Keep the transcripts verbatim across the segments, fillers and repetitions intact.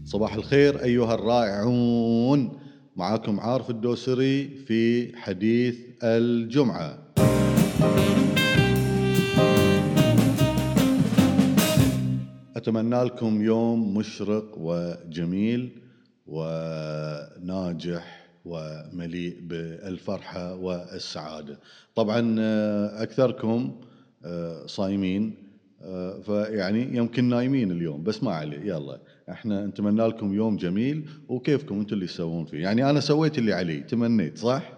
صباح الخير أيها الرائعون، معكم عارف الدوسري في حديث الجمعة. أتمنى لكم يوم مشرق وجميل وناجح ومليء بالفرحة والسعادة. طبعا أكثركم صايمين، فيعني يمكن نايمين اليوم، بس ما عليه، يلا احنا نتمنى لكم يوم جميل وكيفكم انتم اللي تسوون فيه. يعني انا سويت اللي علي، تمنيت صح.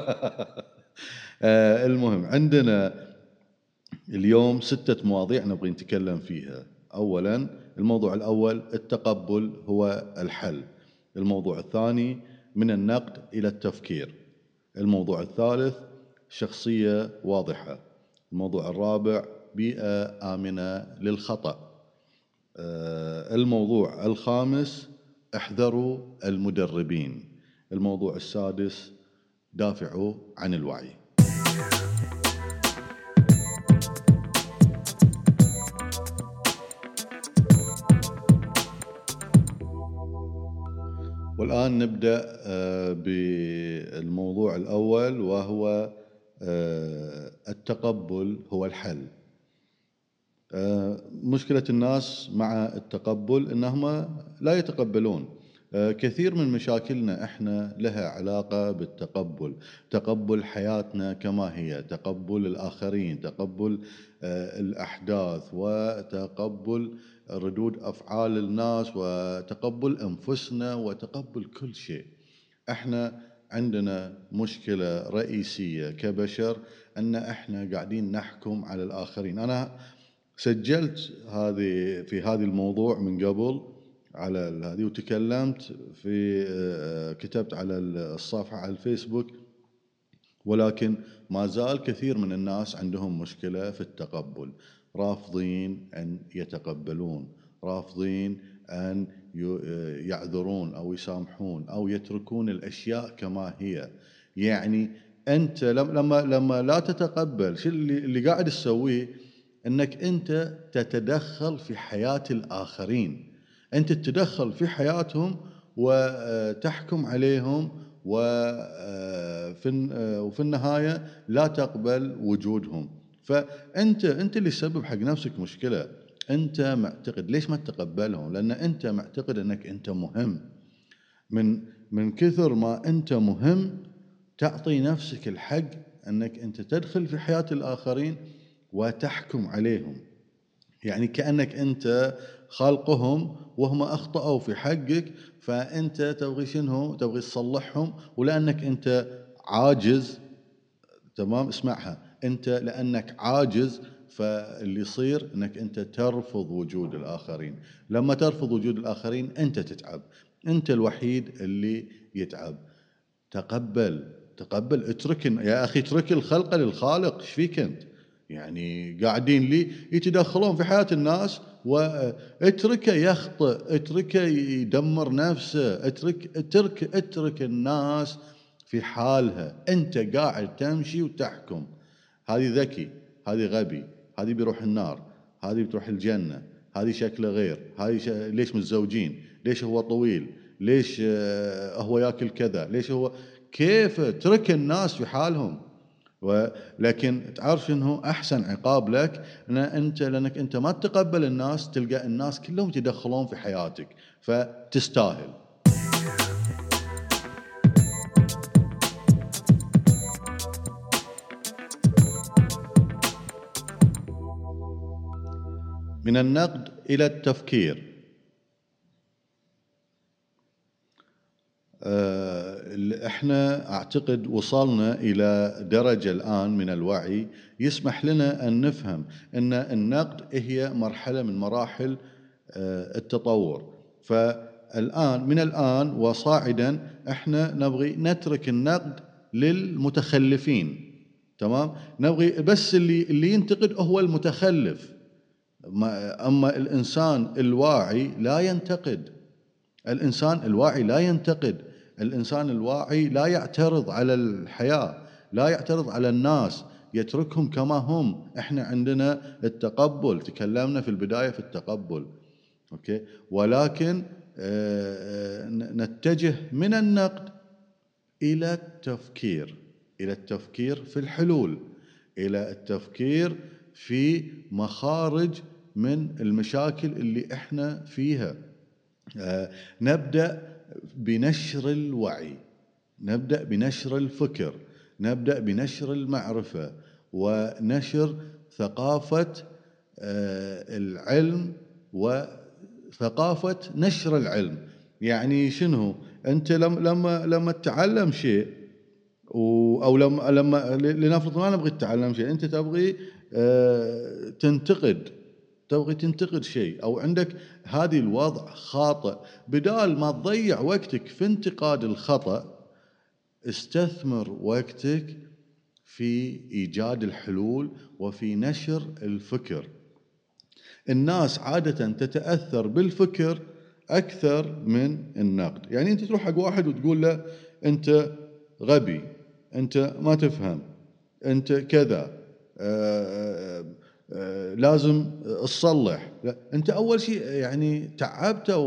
المهم عندنا اليوم ستة مواضيع نبغي نتكلم فيها. اولا الموضوع الاول التقبل هو الحل. الموضوع الثاني من النقد الى التفكير. الموضوع الثالث شخصية واضحة. الموضوع الرابع بيئة آمنة للخطأ. الموضوع الخامس احذروا المدربين. الموضوع السادس دافعوا عن الوعي. والآن نبدأ بالموضوع الأول، وهو التقبل هو الحل. مشكلة الناس مع التقبل إنهم لا يتقبلون. كثير من مشاكلنا إحنا لها علاقة بالتقبل، تقبل حياتنا كما هي، تقبل الآخرين، تقبل الأحداث، وتقبل ردود أفعال الناس، وتقبل أنفسنا، وتقبل كل شيء. إحنا عندنا مشكلة رئيسية كبشر أن إحنا قاعدين نحكم على الآخرين. أنا سجلت هذه في هذا الموضوع من قبل على هذه، وتكلمت في كتبت على الصفحة على الفيسبوك، ولكن ما زال كثير من الناس عندهم مشكلة في التقبل، رافضين أن يتقبلون، رافضين أن يعذرون أو يسامحون أو يتركون الأشياء كما هي. يعني أنت لما لما لا تتقبل، شو اللي قاعد تسويه؟ أنك أنت تتدخل في حياة الآخرين، أنت تتدخل في حياتهم وتحكم عليهم، وفي النهاية لا تقبل وجودهم. فأنت أنت اللي تسبب حق نفسك مشكلة. أنت معتقد، ليش ما تتقبلهم؟ لأن أنت معتقد أنك أنت مهم. من من كثر ما أنت مهم تعطي نفسك الحق أنك أنت تدخل في حياة الآخرين وتحكم عليهم. يعني كأنك أنت خالقهم وهم أخطأوا في حقك، فأنت تبغي شنو؟ تبغي تصلحهم، ولأنك أنت عاجز. تمام، اسمعها، أنت لأنك عاجز فاللي يصير أنك أنت ترفض وجود الآخرين. لما ترفض وجود الآخرين أنت تتعب، أنت الوحيد اللي يتعب. تقبل تقبل اترك يا أخي، اترك الخلق للخالق. ايش فيك أنت؟ يعني قاعدين لي يتدخلون في حياة الناس، واتركه يخطئ، اتركه يدمر نفسه، اترك اترك اترك الناس في حالها. انت قاعد تمشي وتحكم. هذه ذكي، هذه غبي، هذه بيروح النار، هذه بتروح الجنة، هذه شكله غير، هذه ش... ليش متزوجين، ليش هو طويل، ليش هو ياكل كذا، ليش هو كيف. اترك الناس في حالهم. ولكن تعرف انه احسن عقاب لك ان انت، لانك انت ما تتقبل الناس، تلقى الناس كلهم يتدخلون في حياتك، فتستاهل. من النقد الى التفكير. احنا اعتقد وصلنا الى درجة الان من الوعي يسمح لنا ان نفهم ان النقد هي مرحلة من مراحل التطور. فالان من الان وصاعدا احنا نبغي نترك النقد للمتخلفين. تمام، نبغي بس اللي اللي ينتقد هو المتخلف. اما الانسان الواعي لا ينتقد. الإنسان الواعي لا ينتقد. الإنسان الواعي لا يعترض على الحياة، لا يعترض على الناس، يتركهم كما هم. احنا عندنا التقبل، تكلمنا في البداية في التقبل، اوكي، ولكن نتجه من النقد إلى التفكير، إلى التفكير في الحلول، إلى التفكير في مخارج من المشاكل اللي إحنا فيها. نبدأ بنشر الوعي، نبدأ بنشر الفكر، نبدأ بنشر المعرفة ونشر ثقافة العلم وثقافة نشر العلم. يعني شنو؟ أنت لما لما تتعلم شيء أو لما لما لنفرض ما نبغي تتعلم شيء، أنت تبغي تنتقد، تبغي تنتقد شيء أو عندك هذه الوضع خاطئ، بدال ما تضيع وقتك في انتقاد الخطأ استثمر وقتك في إيجاد الحلول وفي نشر الفكر. الناس عادة تتأثر بالفكر أكثر من النقد. يعني أنت تروح حق واحد وتقول له أنت غبي، أنت ما تفهم، أنت كذا، آآ آآ لازم تصلح. لا، أنت أول شيء يعني تعبته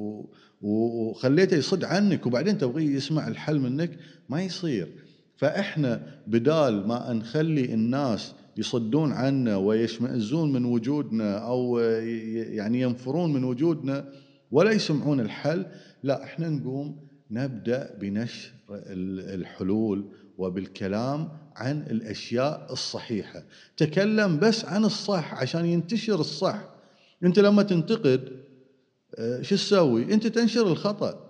وخليته يصد عنك وبعدين تبغي يسمع الحل منك، ما يصير. فإحنا بدال ما نخلي الناس يصدون عنا ويشمئزون من وجودنا أو يعني ينفرون من وجودنا ولا يسمعون الحل، لا، إحنا نقوم نبدأ بنشر الحلول وبالكلام عن الأشياء الصحيحة. تكلم بس عن الصح عشان ينتشر الصح. أنت لما تنتقد شو تسوي؟ أنت تنشر الخطأ،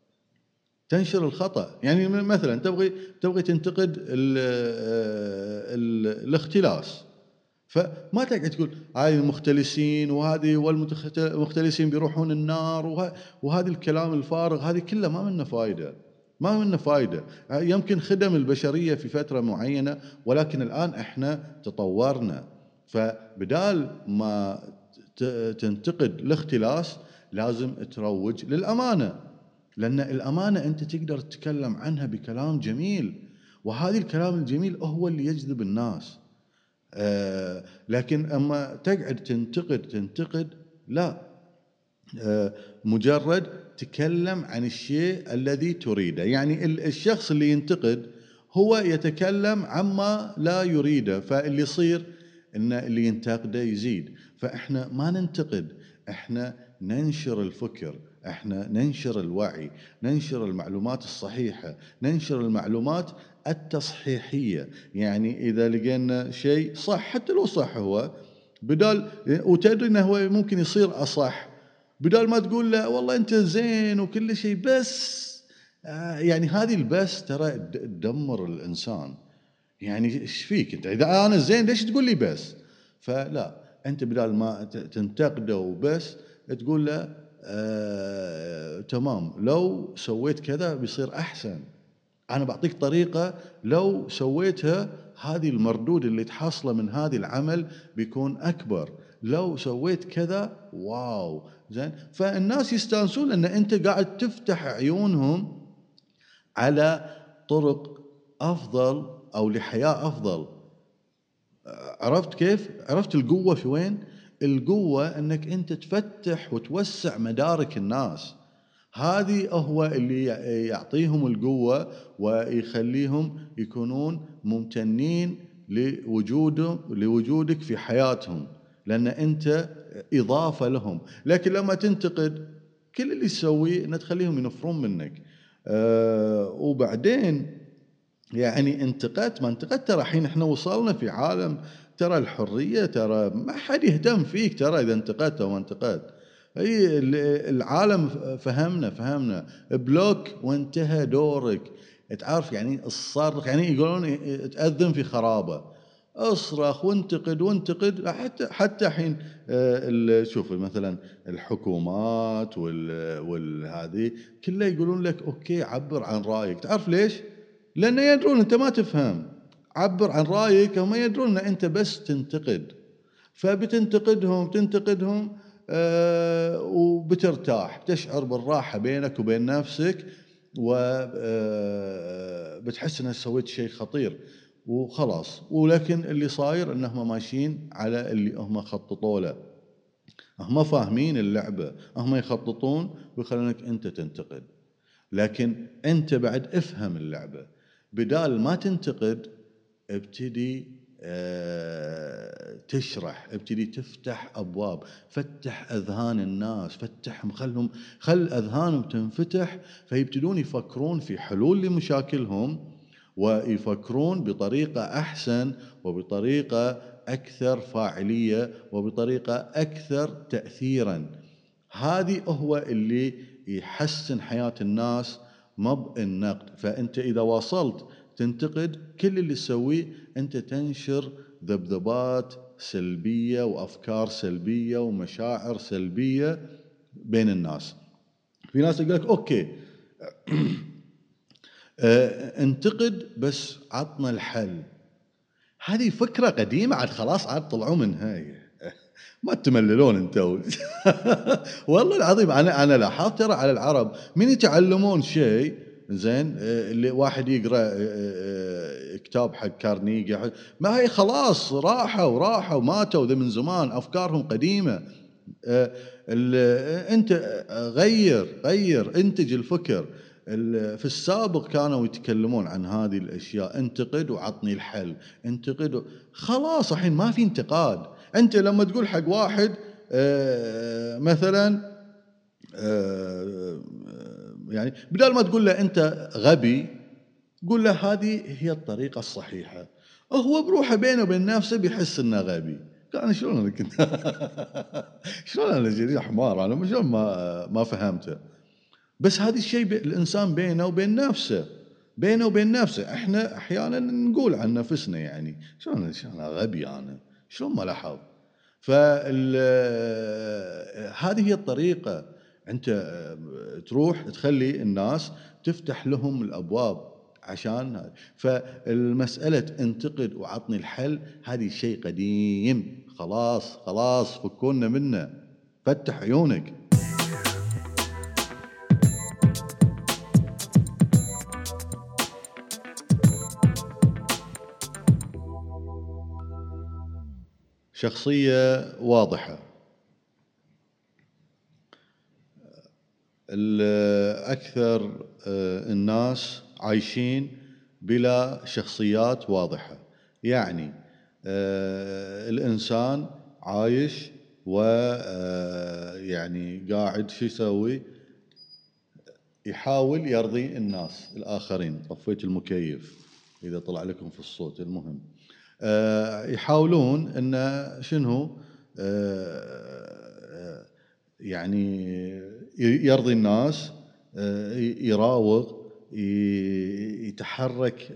تنشر الخطأ. يعني مثلا تبغي تبغي تنتقد ال ال الاختلاس، فما تقعد تقول هاي المختلسين وهذه والمختلسين بيروحون النار وهذا الكلام الفارغ، هذه كلها ما منه فايدة، ما منه فايدة. يمكن خدم البشرية في فترة معينة، ولكن الآن احنا تطورنا. فبدال ما تنتقد الاختلاس لازم تروج للأمانة، لأن الأمانة أنت تقدر تتكلم عنها بكلام جميل، وهذا الكلام الجميل هو اللي يجذب الناس. آه لكن أما تقعد تنتقد تنتقد لا، آه مجرد تكلم عن الشيء الذي تريده. يعني الشخص اللي ينتقد هو يتكلم عما لا يريده، فاللي يصير إن اللي ينتقده يزيد. فإحنا ما ننتقد، إحنا ننشر الفكر، إحنا ننشر الوعي، ننشر المعلومات الصحيحة، ننشر المعلومات التصحيحية. يعني إذا لقينا شيء صح حتى لو صح هو، بدال وتدري أنه هو ممكن يصير أصح، بدال ما تقول له والله أنت زين وكل شيء بس، آه يعني هذه البس ترى تدمر الإنسان. يعني إيش فيك أنت؟ إذا أنا زين ليش تقول لي بس؟ فلا، أنت بدال ما تنتقده وبس تقول له آه تمام، لو سويت كذا بيصير أحسن، أنا بعطيك طريقة لو سويتها هذه المردود اللي تحصله من هذه العمل بيكون أكبر، لو سويت كذا واو زين. فالناس يستانسون أن أنت قاعد تفتح عيونهم على طرق أفضل أو لحياة أفضل. عرفت كيف؟ عرفت القوة في وين؟ القوة أنك أنت تفتح وتوسع مدارك الناس. هذه هو اللي يعطيهم القوة ويخليهم يكونون ممتنين لوجوده لوجودك في حياتهم، لأن أنت إضافة لهم. لكن لما تنتقد كل اللي تسويه أن تخليهم ينفرون منك. أه وبعدين يعني انتقدت ما انتقدت، ترى الحين احنا وصلنا في عالم ترى الحرية، ترى ما حد يهتم فيك ترى إذا انتقدت أو ما انتقدت. هي العالم فهمنا فهمنا بلوك وانتهى دورك. تعرف يعني الصرخ، يعني يقولون تأذن في خرابة، اصرخ وانتقد وانتقد. حتى حتى حين شوف مثلا الحكومات والهذه كلها يقولون لك اوكي عبر عن رأيك. تعرف ليش؟ لأن يدرون أنت ما تفهم. عبر عن رأيك، هم يدرون أن أنت بس تنتقد، فبتنتقدهم تنتقدهم آه وبترتاح، بتشعر بالراحة بينك وبين نفسك، وبتحس أنك سويت شيء خطير وخلاص. ولكن اللي صاير أنهم ماشيين على اللي هم خططوا له. هم فاهمين اللعبة، هم يخططون ويخلونك أنت تنتقد. لكن أنت بعد افهم اللعبة، بدال ما تنتقد ابتدي أه تشرح، ابتدي تفتح أبواب، فتح أذهان الناس، فتحهم، خلهم خل أذهانهم تنفتح، فيبتدون يفكرون في حلول لمشاكلهم، ويفكرون بطريقة أحسن وبطريقة أكثر فاعلية وبطريقة أكثر تأثيرا. هذه هو اللي يحسن حياة الناس، مب النقد. فأنت إذا واصلت تنتقد، كل اللي تسويه أنت تنشر ذبذبات سلبية وأفكار سلبية ومشاعر سلبية بين الناس. في ناس يقول لك أوكي انتقد بس عطنا الحل. هذه فكرة قديمة، عاد خلاص عاد طلعوا منها هاي. ما تمللون انتوا. والله العظيم انا انا لاحظت ترى على العرب من يتعلمون شيء زين، اللي واحد يقرا كتاب حق كارنيجي، ما هي خلاص راحوا وراحوا وماتوا، ذا من زمان افكارهم قديمة. انت غير غير انتج الفكر. في السابق كانوا يتكلمون عن هذه الأشياء، انتقد وعطني الحل، انتقد و... خلاص الحين ما في انتقاد. أنت لما تقول حق واحد مثلا يعني بدل ما تقول له أنت غبي، قول له هذه هي الطريقة الصحيحة، هو بروحه بينه وبين نفسه بيحس إنه غبي. كان شلون أنا كنت شلون أنا جريح حمار، أنا شلون ما ما فهمته. بس هذا الشيء الإنسان بينه وبين نفسه، بينه وبين نفسه. إحنا أحيانا نقول عن نفسنا يعني شلون أنا غبي، أنا شلون ما لاحظ. فهذه هي الطريقة. أنت تروح تخلي الناس تفتح لهم الأبواب عشان. فالمسألة انتقد وعطني الحل هذه شيء قديم، خلاص خلاص فكونا منه، فتح عيونك. شخصية واضحة. أكثر الناس عايشين بلا شخصيات واضحة. يعني الإنسان عايش ويعني قاعد شو يسوي، يحاول يرضي الناس الآخرين. طفيت المكيف إذا طلع لكم في الصوت. المهم يحاولون أن شنو يعني يرضي الناس، يراوغ، يتحرك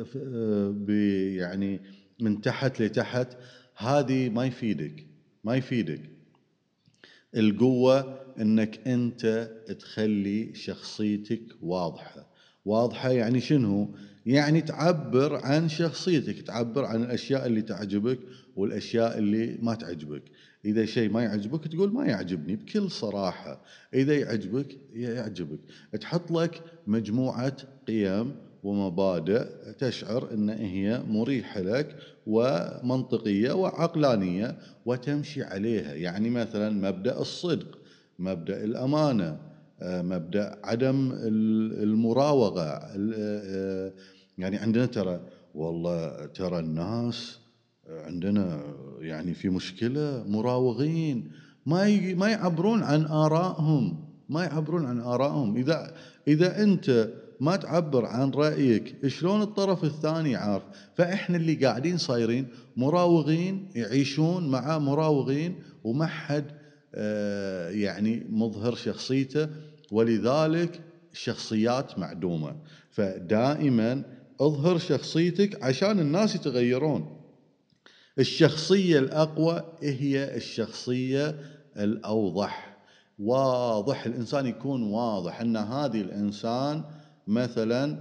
يعني من تحت لتحت. هذه ما يفيدك، ما يفيدك. القوة انك انت تخلي شخصيتك واضحة. واضحة يعني شنو؟ يعني تعبر عن شخصيتك، تعبر عن الاشياء اللي تعجبك والاشياء اللي ما تعجبك. اذا شيء ما يعجبك تقول ما يعجبني بكل صراحة، اذا يعجبك يعجبك. تحط لك مجموعة قيم ومبادئ تشعر ان هي مريحة لك ومنطقية وعقلانية وتمشي عليها. يعني مثلا مبدأ الصدق، مبدأ الأمانة، مبدأ عدم المراوغة. يعني عندنا ترى والله ترى الناس عندنا يعني في مشكلة، مراوغين، ما ما يعبرون عن آرائهم، ما يعبرون عن آرائهم. إذا إذا أنت ما تعبر عن رأيك شلون الطرف الثاني عارف؟ فإحنا اللي قاعدين صايرين مراوغين، يعيشون مع مراوغين وما حد آه يعني مظهر شخصيته، ولذلك الشخصيات معدومة. فدائما اظهر شخصيتك عشان الناس يتغيرون. الشخصية الأقوى هي الشخصية الأوضح. واضح، الإنسان يكون واضح أن هذه الإنسان مثلا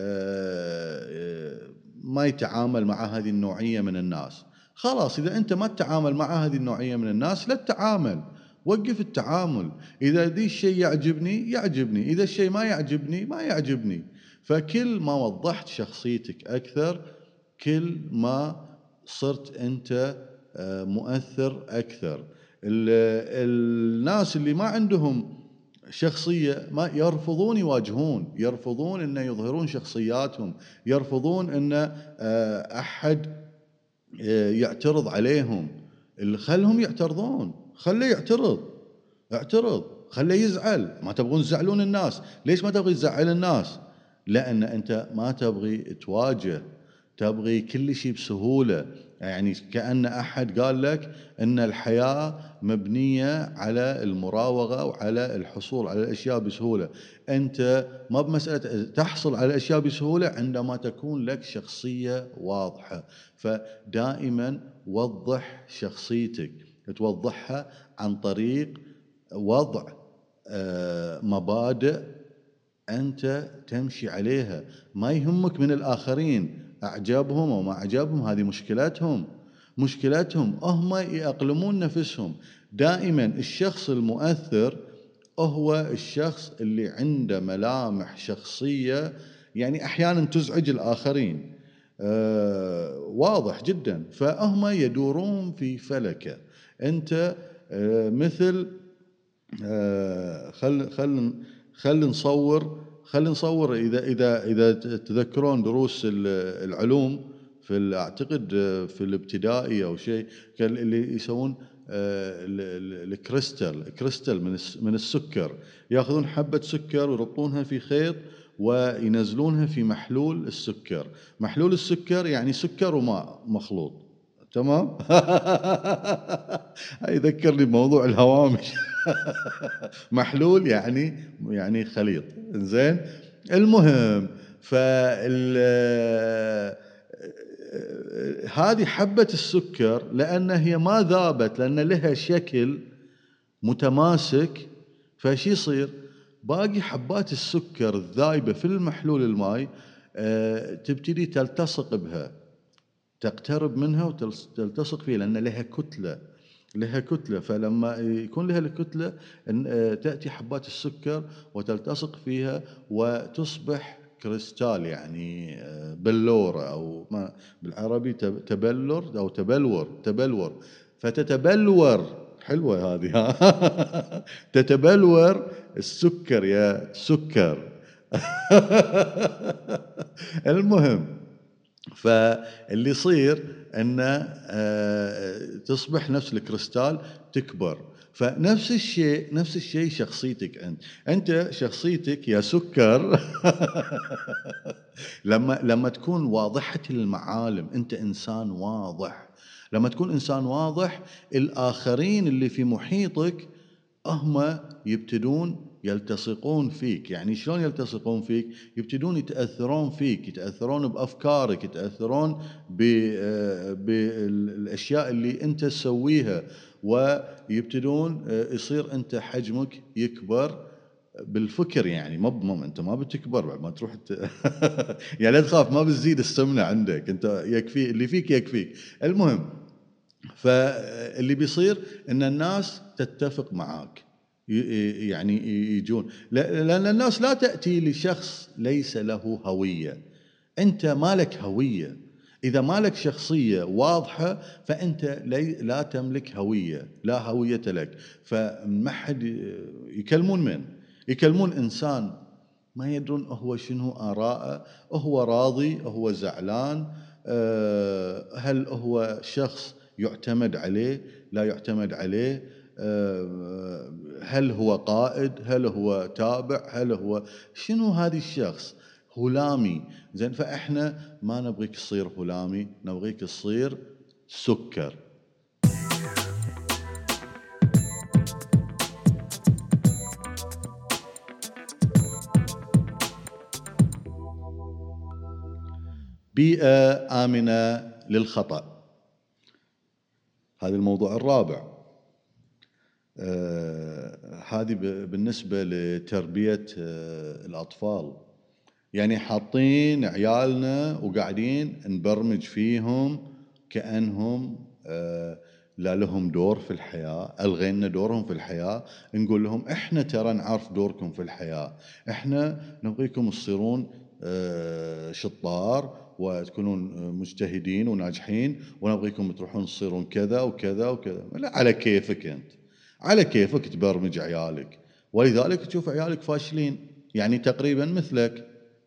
ما يتعامل مع هذه النوعية من الناس. خلاص إذا أنت ما تتعامل مع هذه النوعية من الناس لا تتعامل، وقف التعامل. إذا ذي الشيء يعجبني يعجبني، إذا الشيء ما يعجبني ما يعجبني. فكل ما وضحت شخصيتك أكثر كل ما صرت أنت مؤثر أكثر. الناس اللي ما عندهم شخصية ما يرفضون يواجهون، يرفضون أن يظهرون شخصياتهم، يرفضون أن أحد يعترض عليهم. اللي خلهم يعترضون، خليه يعترض، اعترض، خليه يزعل. ما تبغون تزعلون الناس، ليش ما تبغي تزعل الناس؟ لأن أنت ما تبغي تواجه، تبغي كل شيء بسهولة. يعني كأن أحد قال لك أن الحياة مبنية على المراوغة وعلى الحصول على الأشياء بسهولة. أنت ما بمسألة تحصل على الأشياء بسهولة عندما تكون لك شخصية واضحة. فدائما وضح شخصيتك، توضحها عن طريق وضع مبادئ أنت تمشي عليها. ما يهمك من الآخرين، أعجبهم أو ما أعجبهم هذه مشكلتهم، مشكلتهم هم يأقلمون نفسهم. دائما الشخص المؤثر هو الشخص اللي عنده ملامح شخصية يعني أحيانا تزعج الآخرين، آه واضح جدا. فهم يدورون في فلكة. أنت آه مثل آه خل خل خل نصور خل نصور إذا إذا إذا تذكرون دروس العلوم في أعتقد في الابتدائي أو شيء، كان اللي يسوون الكريستال كريستال من من السكر، ياخذون حبة سكر ويربطونها في خيط وينزلونها في محلول السكر. محلول السكر يعني سكر وماء مخلوط، تمام. يذكرني بموضوع الهوامش. محلول يعني يعني خليط، زين. المهم فال هذه حبة السكر لأن هي ما ذابت، لأن لها شكل متماسك، فشي يصير باقي حبات السكر الذايبة في المحلول الماء تبتدي تلتصق بها، تقترب منها وتلتصق فيها لأن لها كتلة لها كتلة. فلما يكون لها الكتلة تأتي حبات السكر وتلتصق فيها وتصبح كريستال، يعني بلورة أو ما بالعربي تبلور أو تبلور تبلور فتتبلور. حلوة هذه. تتبلور السكر يا سكر. المهم فاللي يصير أن تصبح نفس الكريستال تكبر. فنفس الشيء نفس الشيء شخصيتك أنت أنت شخصيتك يا سكر. لما لما تكون واضحة المعالم، أنت إنسان واضح. لما تكون إنسان واضح الآخرين اللي في محيطك هم يبتدون يلتصقون فيك. يعني شلون يلتصقون فيك؟ يبتدون يتأثرون فيك، يتأثرون بأفكارك، يتأثرون بالأشياء اللي أنت تسويها، ويبتدون يصير أنت حجمك يكبر بالفكر. يعني ما أنت ما بتكبر بعد ما تروح ت... يعني لا تخاف، ما بتزيد السمنة عندك، أنت يكفي اللي فيك يكفيك. المهم فاللي بيصير أن الناس تتفق معك، يعني يجون، لأن الناس لا تأتي لشخص ليس له هوية. أنت مالك هوية، إذا مالك شخصية واضحة فأنت لا تملك هوية، لا هوية لك. فما حد يكلمون من يكلمون إنسان ما يدرون هو شنو آراءه، هو راضي، هو زعلان، هل هو شخص يعتمد عليه، لا يعتمد عليه، هل هو قائد، هل هو تابع، هل هو شنو هذا الشخص. هلامي. زين، فإحنا ما نبغيك تصير هلامي، نبغيك تصير سكر. بيئة آمنة للخطأ، هذا الموضوع الرابع. آه هذه بالنسبة لتربية آه الأطفال. يعني حاطين عيالنا وقاعدين نبرمج فيهم كأنهم آه لا لهم دور في الحياة، ألغينا دورهم في الحياة. نقول لهم إحنا ترى نعرف دوركم في الحياة، إحنا نبغيكم تصيرون آه شطار وتكونون مجتهدين وناجحين، ونبغيكم تروحون تصيرون كذا وكذا وكذا. لا، على كيفك أنت، على كيفك تبرمج عيالك، ولذلك تشوف عيالك فاشلين يعني تقريبا مثلك.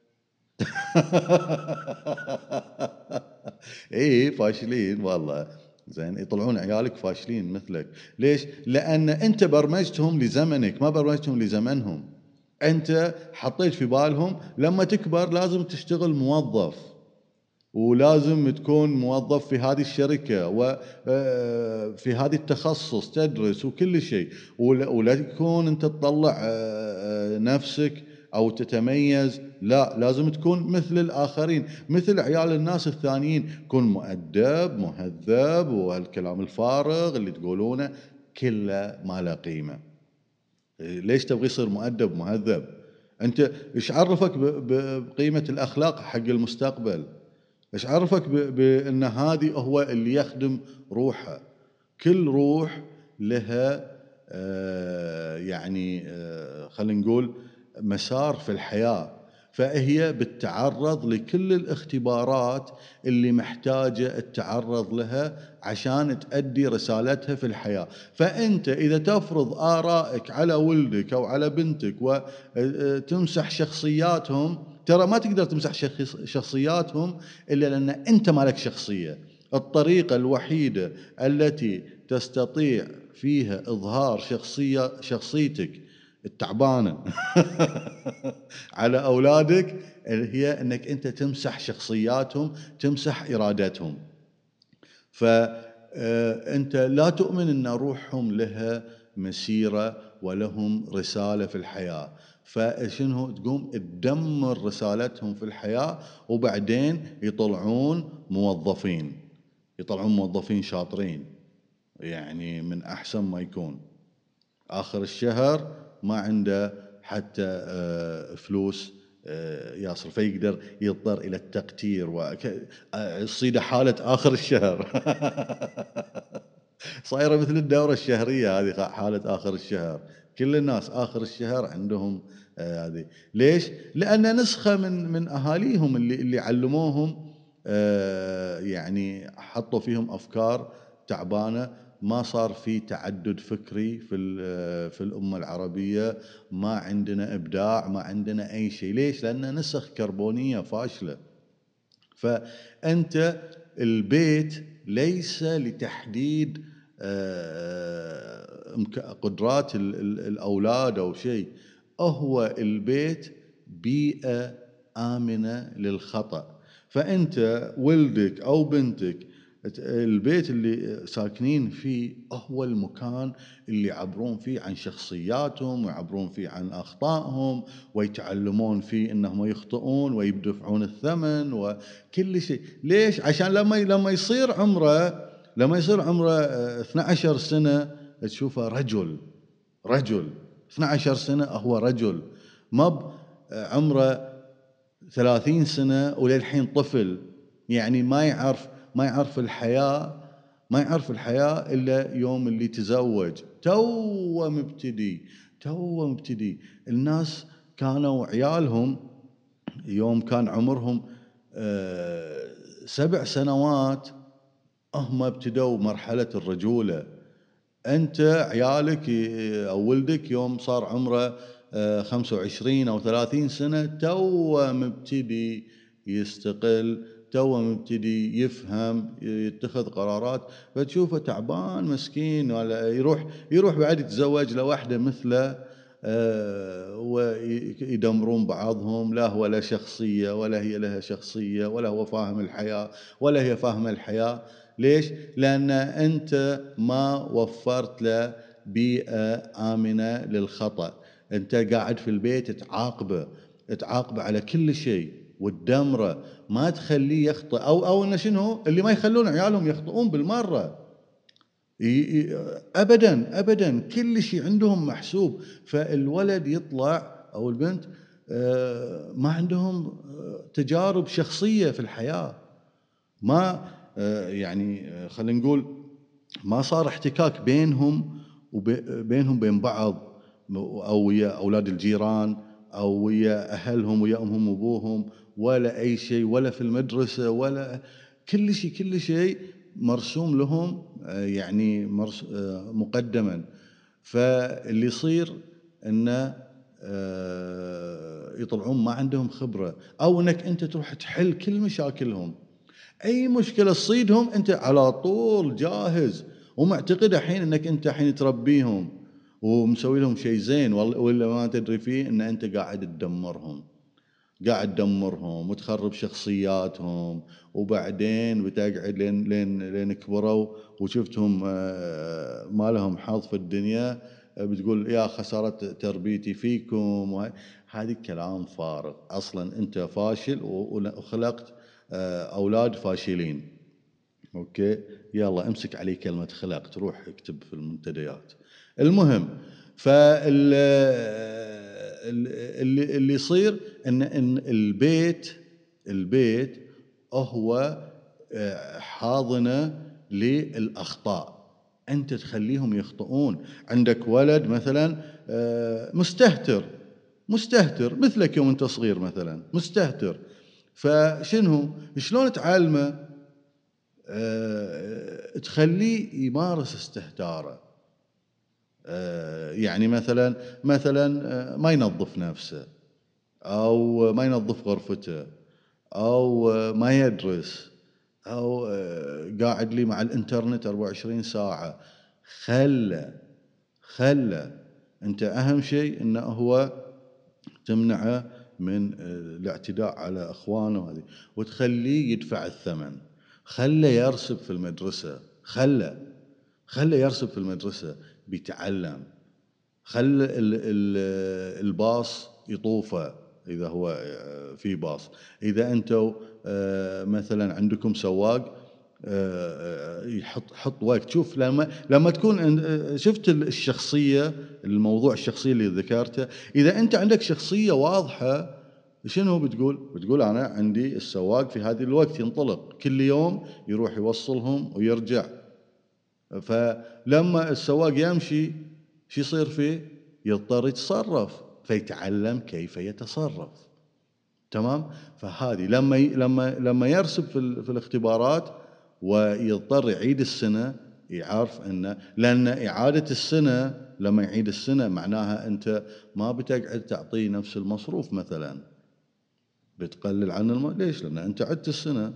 اي فاشلين والله، زين يطلعون عيالك فاشلين مثلك. ليش؟ لان انت برمجتهم لزمنك، ما برمجتهم لزمنهم. انت حطيت في بالهم لما تكبر لازم تشتغل موظف، ولازم تكون موظف في هذه الشركة وفي هذه التخصص تدرس وكل شيء، ولا تكون انت تطلع نفسك او تتميز، لا لازم تكون مثل الاخرين، مثل عيال الناس الثانيين، كون مؤدب مهذب، والكلام الفارغ اللي تقولونه كله ما له قيمة. ليش تبغي يصير مؤدب مهذب؟ انت ايش عرفك بقيمة الاخلاق حق المستقبل؟ ايش عرفك بان هذه هو اللي يخدم روحه؟ كل روح لها آه يعني آه خلينا نقول مسار في الحياة، فهي بتتعرض لكل الاختبارات اللي محتاجة تتعرض لها عشان تأدي رسالتها في الحياة. فأنت إذا تفرض آرائك على ولدك أو على بنتك وتمسح شخصياتهم، ترى ما تقدر تمسح شخصياتهم إلا لأن أنت مالك شخصية. الطريقة الوحيدة التي تستطيع فيها إظهار شخصية شخصيتك التعبانة على أولادك هي أنك أنت تمسح شخصياتهم، تمسح إرادتهم. فأنت لا تؤمن أن روحهم لها مسيرة ولهم رسالة في الحياة، فشنو تقوم تدمر رسالتهم في الحياة، وبعدين يطلعون موظفين، يطلعون موظفين شاطرين يعني من أحسن ما يكون، آخر الشهر ما عنده حتى فلوس يصرف، فيقدر يضطر إلى التقتير ويصيده حالة آخر الشهر. صايرة مثل الدورة الشهرية هذه، حالة آخر الشهر. كل الناس آخر الشهر عندهم هذه. ليش؟ لأن نسخة من من أهاليهم اللي اللي علموهم يعني حطوا فيهم أفكار تعبانة. ما صار في تعدد فكري في في الأمة العربية، ما عندنا إبداع، ما عندنا أي شيء. ليش؟ لأن نسخ كربونية فاشلة. فأنت البيت ليس لتحديد قدرات الأولاد أو شيء، هو البيت بيئة آمنة للخطأ. فأنت ولدك أو بنتك البيت اللي ساكنين فيه هو المكان اللي يعبرون فيه عن شخصياتهم، ويعبرون فيه عن أخطائهم، ويتعلمون فيه إنهم يخطئون ويدفعون الثمن وكل شيء. ليش؟ عشان لما لما يصير عمره لما يصير عمره اثنتي عشرة سنة تشوفه رجل رجل اثنتي عشرة سنة هو رجل، ما عمره ثلاثين سنة وللحين طفل، يعني ما يعرف ما يعرف الحياة ما يعرف الحياة إلا يوم اللي تزوج، تو مبتدي تو مبتدي. الناس كانوا عيالهم يوم كان عمرهم آه سبع سنوات هم ابتدوا مرحلة الرجولة. أنت عيالك أو ولدك يوم صار عمره خمسة وعشرين أو ثلاثين سنة تو مبتدي يستقل، تو مبتدي يفهم، يتخذ قرارات، فتشوفه تعبان مسكين، ولا يروح يروح بعد يتزوج لوحده مثله ويدمرون بعضهم. لا هو له شخصية ولا هي لها شخصية، ولا هو فاهم الحياة ولا هي فاهمة الحياة. ليش؟ لأن أنت ما وفرت له بيئة آمنة للخطأ. أنت قاعد في البيت تعاقبه تعاقبه على كل شيء وتدمره، ما تخليه يخطئ، أو أو إن شنو اللي ما يخلون عيالهم يخطئون بالمرة أبدا أبدا، كل شيء عندهم محسوب. فالولد يطلع أو البنت ما عندهم تجارب شخصية في الحياة، ما يعني خلينا نقول ما صار احتكاك بينهم وبينهم بين بعض، أو ويا أولاد الجيران، أو ويا أهلهم ويا أمهم وأبوهم، ولا أي شيء، ولا في المدرسة، ولا كل شيء كل شيء مرسوم لهم يعني مقدما. فاللي يصير انه يطلعون ما عندهم خبرة، او انك انت تروح تحل كل مشاكلهم. اي مشكلة تصيدهم انت على طول جاهز، ومعتقد الحين انك انت الحين تربيهم ومسوي لهم شيء زين، ولا ما تدري فيه ان انت قاعد تدمرهم، قاعد تدمرهم وتخرب شخصياتهم، وبعدين بتقعد لين لين لين كبروا وشفتهم ما لهم حظ في الدنيا بتقول يا خسارة تربيتي فيكم. هذه كلام فارغ، اصلا انت فاشل وخلقت اولاد فاشلين. اوكي، يلا امسك عليه كلمة خلقت، روح اكتب في المنتديات. المهم، فال اللي اللي يصير ان ان البيت البيت هو حاضنه للاخطاء. انت تخليهم يخطئون. عندك ولد مثلا مستهتر مستهتر مثلك يوم انت صغير مثلا مستهتر، فشنو شلون تعلمه؟ أه تخليه يمارس استهتاره. أه يعني مثلا مثلا ما ينظف نفسه، او ما ينظف غرفته، او ما يدرس، او أه قاعد لي مع الانترنت أربعة وعشرين ساعة. خله خله انت اهم شيء انه هو تمنعه من الاعتداء على اخوانه هذه، وتخليه يدفع الثمن. خله يرسب في المدرسة، خله خله يرسب في المدرسة بيتعلم. خل الباص يطوفه إذا هو في باص. إذا أنتوا مثلا عندكم سواق يحط حط وقت. شوف لما لما تكون شفت الشخصية، الموضوع الشخصية اللي ذكرته، إذا أنت عندك شخصية واضحة شنو بتقول؟ بتقول أنا عندي السواق في هذه الوقت ينطلق كل يوم يروح يوصلهم ويرجع. فلما السواق يمشي شو يصير فيه؟ يضطر يتصرف، فيتعلم كيف يتصرف. تمام؟ فهذه لما لما لما يرسب في, في الاختبارات ويضطر يعيد السنة، يعرف أنه لأن إعادة السنة لما يعيد السنة معناها أنت ما بتقعد تعطيه نفس المصروف مثلا، بتقلل عن الم... ليش؟ لأن أنت عدت السنة.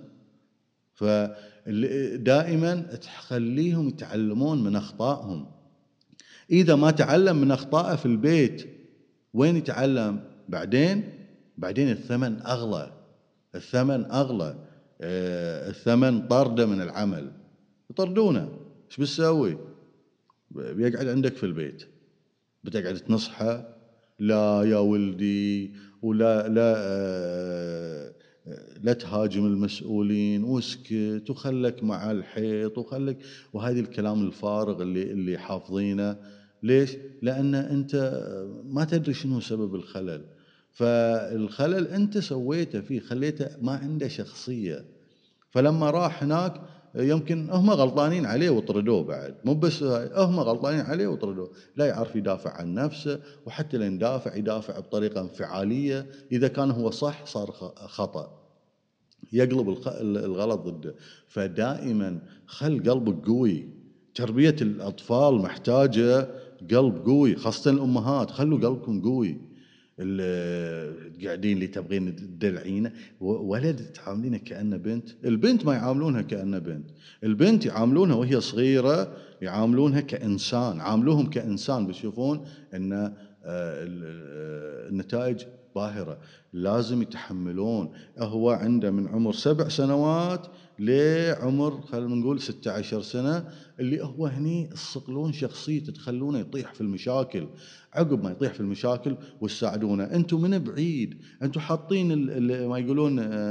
فدائما تخليهم يتعلمون من أخطائهم. إذا ما تعلم من أخطائه في البيت وين يتعلم؟ بعدين بعدين الثمن أغلى، الثمن أغلى. آه الثمن طرده من العمل، يطردونه. ايش بتسوي؟ بيقعد عندك في البيت، بتقعد تنصحه لا يا ولدي، ولا لا آه لا تهاجم المسؤولين، واسكت وخلك مع الحيط وخلك، وهذه الكلام الفارغ اللي اللي حافظينه. ليش؟ لأن أنت ما تدري شنو سبب الخلل. فالخلل أنت سويته فيه، خليته ما عنده شخصية. فلما راح هناك يمكن هم غلطانين عليه وطردوه، بعد مو بس هم غلطانين عليه وطردوه، لا يعرف يدافع عن نفسه، وحتى لين يدافع يدافع بطريقة انفعالية. إذا كان هو صح صار خطأ، يقلب الغلط ضده. فدائما خل قلبك قوي. تربية الأطفال محتاجة قلب قوي، خاصة الأمهات. خلوا قلبكم قوي. قاعدين اللي تبغين تدلعينه ولد تعاملينه كأنه بنت. البنت ما يعاملونها كأنه بنت، البنت يعاملونها وهي صغيرة يعاملونها كإنسان. عاملوهم كإنسان، بتشوفون أن النتائج باهرة. لازم يتحملون. هو عنده من عمر سبع سنوات لعمر خلينا نقول ستة عشر سنة، اللي هو هني تصقلون شخصيته، تخلونه يطيح في المشاكل. عقب ما يطيح في المشاكل وتساعدونه. انتم من بعيد انتم حاطين ما يقولون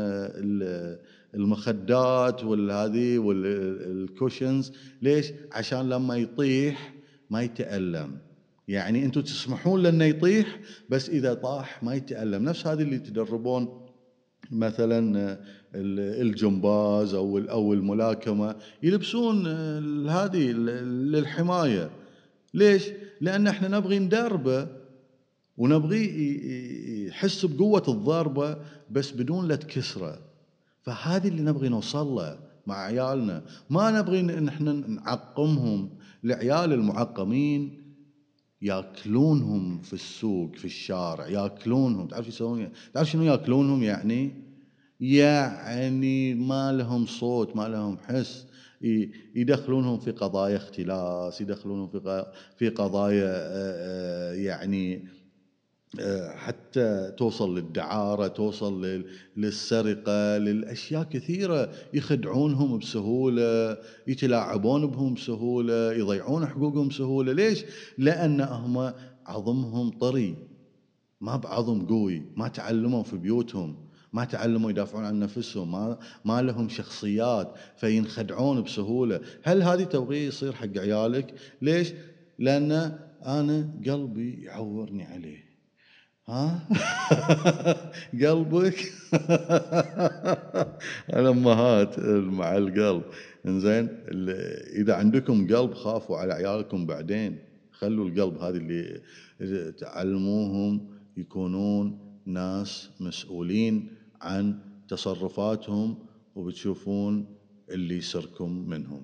المخدات والهذه والكوشنز. ليش؟ عشان لما يطيح ما يتألم. يعني انتم تسمحون لأنه يطيح، بس إذا طاح ما يتألم. نفس هذه اللي تدربون مثلا الجمباز أو أو الملاكمة، يلبسون هذه للحماية. ليش؟ لأن احنا نبغي ندربه ونبغي يحس بقوة الضربة بس بدون لا تكسره. فهذه اللي نبغي نوصل له مع عيالنا. ما نبغي ان احنا نعقمهم. العيال المعقمين ياكلونهم في السوق في الشارع، ياكلونهم. تعرف يسوون؟ تعرف شنو ياكلونهم يعني؟ يعني ما لهم صوت، ما لهم حس. يدخلونهم في قضايا اختلاس، يدخلونهم في في قضايا يعني حتى توصل للدعارة، توصل للسرقة، للأشياء كثيرة. يخدعونهم بسهولة، يتلاعبون بهم بسهولة، يضيعون حقوقهم بسهولة. ليش؟ لأن هم عظمهم طري، ما بعظم قوي، ما تعلموا في بيوتهم، ما تعلموا يدافعون عن نفسهم، ما ما لهم شخصيات، فينخدعون بسهولة. هل هذه تبغي يصير حق عيالك؟ ليش؟ لأن أنا قلبي يعورني عليه. ها قلبك الأمهات مع القلب. إنزين، إذا عندكم قلب خافوا على عيالكم بعدين. خلوا القلب هذه اللي تعلموهم يكونون ناس مسؤولين عن تصرفاتهم، وبتشوفون اللي يسركم منهم.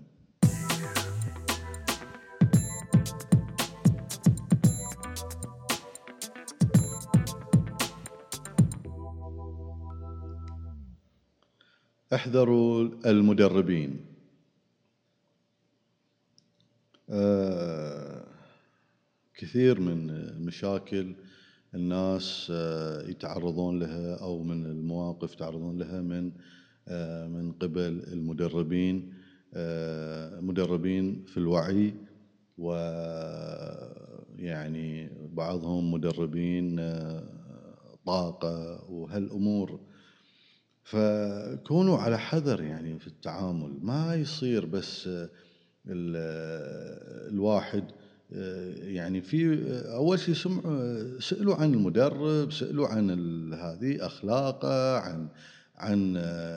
احذروا المدربين. آه كثير من المشاكل الناس آه يتعرضون لها، أو من المواقف يتعرضون لها من آه من قبل المدربين. آه مدربين في الوعي، ويعني بعضهم مدربين آه طاقة وهالأمور. فكونوا على حذر يعني في التعامل. ما يصير بس الواحد يعني في أول شيء سمعوا سألوا عن المدرب، سألوا عن هذه أخلاقه، عن عن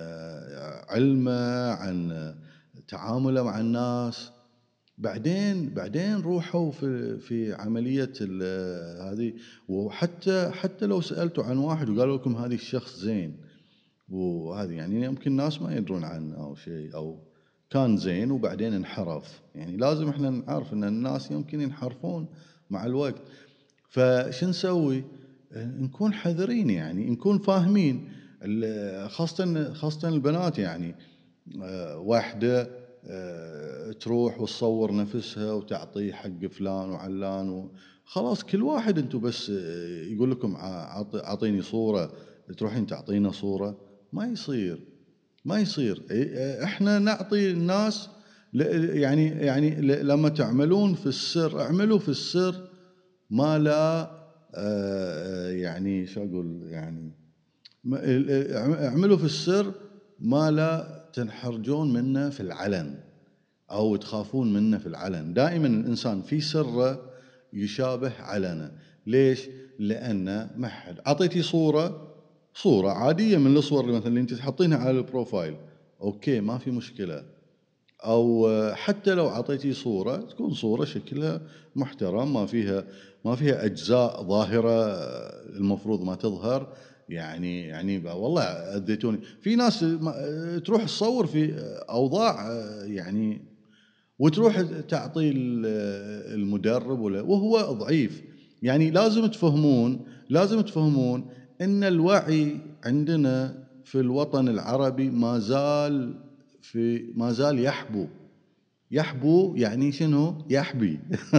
علمه، عن تعامله مع الناس. بعدين بعدين روحوا في في عملية هذه. وحتى حتى لو سألتوا عن واحد وقالوا لكم هذا الشخص زين، وهذه يعني يمكن الناس ما يدرون عنه أو شيء، أو كان زين وبعدين انحرف. يعني لازم احنا نعرف ان الناس يمكن ينحرفون مع الوقت. فشو نسوي؟ نكون حذرين، يعني نكون فاهمين. خاصة خاصة البنات. يعني واحدة تروح وتصور نفسها وتعطي حق فلان وعلان، وخلاص كل واحد انتم بس يقول لكم اعطيني صورة، تروحين تعطينا صورة. ما يصير، ما يصير. احنا نعطي الناس يعني يعني لما تعملون في السر، اعملوا في السر ما لا يعني شو اقول، يعني اعملوا في السر ما لا تنحرجون منه في العلن، او تخافون منه في العلن. دائما الانسان في سره يشابه علنه. ليش؟ لان ما حد اعطيتي صوره صورة عادية من الصور مثلا اللي انت تحطينها على البروفايل، اوكي ما في مشكلة. او حتى لو عطيتي صورة تكون صورة شكلها محترم، ما فيها ما فيها اجزاء ظاهرة المفروض ما تظهر. يعني يعني والله اذيتوني. في ناس تروح تصور في اوضاع يعني، وتروح تعطي المدرب وهو ضعيف. يعني لازم تفهمون لازم تفهمون ان الوعي عندنا في الوطن العربي ما زال في ما زال يحبو. يحبو يعني شنو؟ يحبي.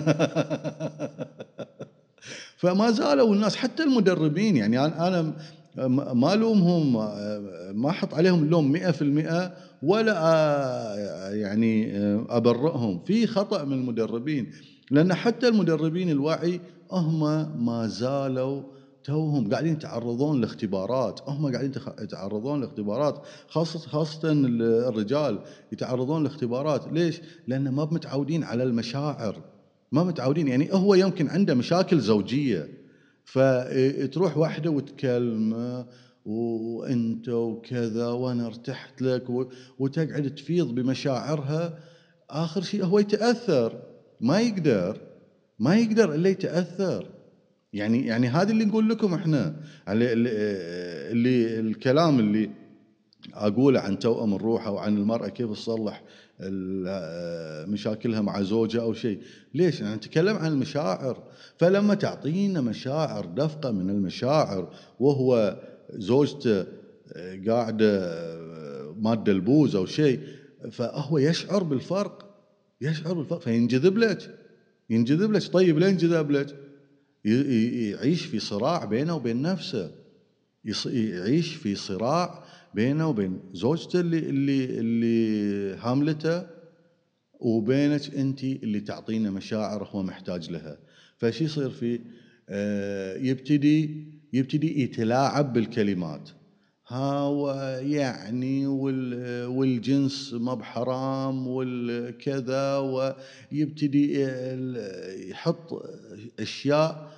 فما زالوا الناس حتى المدربين. يعني انا ما لومهم، ما احط عليهم اللوم مئة في المئة، ولا يعني ابرئهم. في خطأ من المدربين، لان حتى المدربين الوعي هم ما زالوا توهم قاعدين يتعرضون لاختبارات. هم قاعدين يتعرضون لاختبارات، خاصة خاصة الرجال يتعرضون لاختبارات. ليش؟ لأن ما متعودين على المشاعر، ما متعودين. يعني هو يمكن عنده مشاكل زوجية، فتروح واحدة وتكلمه وانت وكذا وانا ارتحت لك، وتقعد تفيض بمشاعرها. آخر شيء هو يتأثر، ما يقدر ما يقدر إلا يتأثر. يعني يعني هذا اللي نقول لكم احنا، اللي, اللي الكلام اللي أقوله عن توأم الروح أو عن المرأة كيف تصلح مشاكلها مع زوجها أو شيء. ليش؟ يعني نتكلم عن المشاعر. فلما تعطينا مشاعر، دفقة من المشاعر، وهو زوجته قاعدة مادة البوز أو شيء، فهو يشعر بالفرق، يشعر بالفرق فينجذب لك، ينجذب لك. طيب ليه ينجذب لك؟ يعيش في صراع بينه وبين نفسه، يعيش في صراع بينه وبين زوجته اللي اللي اللي هاملته، وبينك انت اللي تعطينا مشاعر هو محتاج لها. فشي يصير في آه يبتدي يبتدي يتلاعب بالكلمات. ها يعني والجنس ما بحرام والكذا، ويبتدي يحط اشياء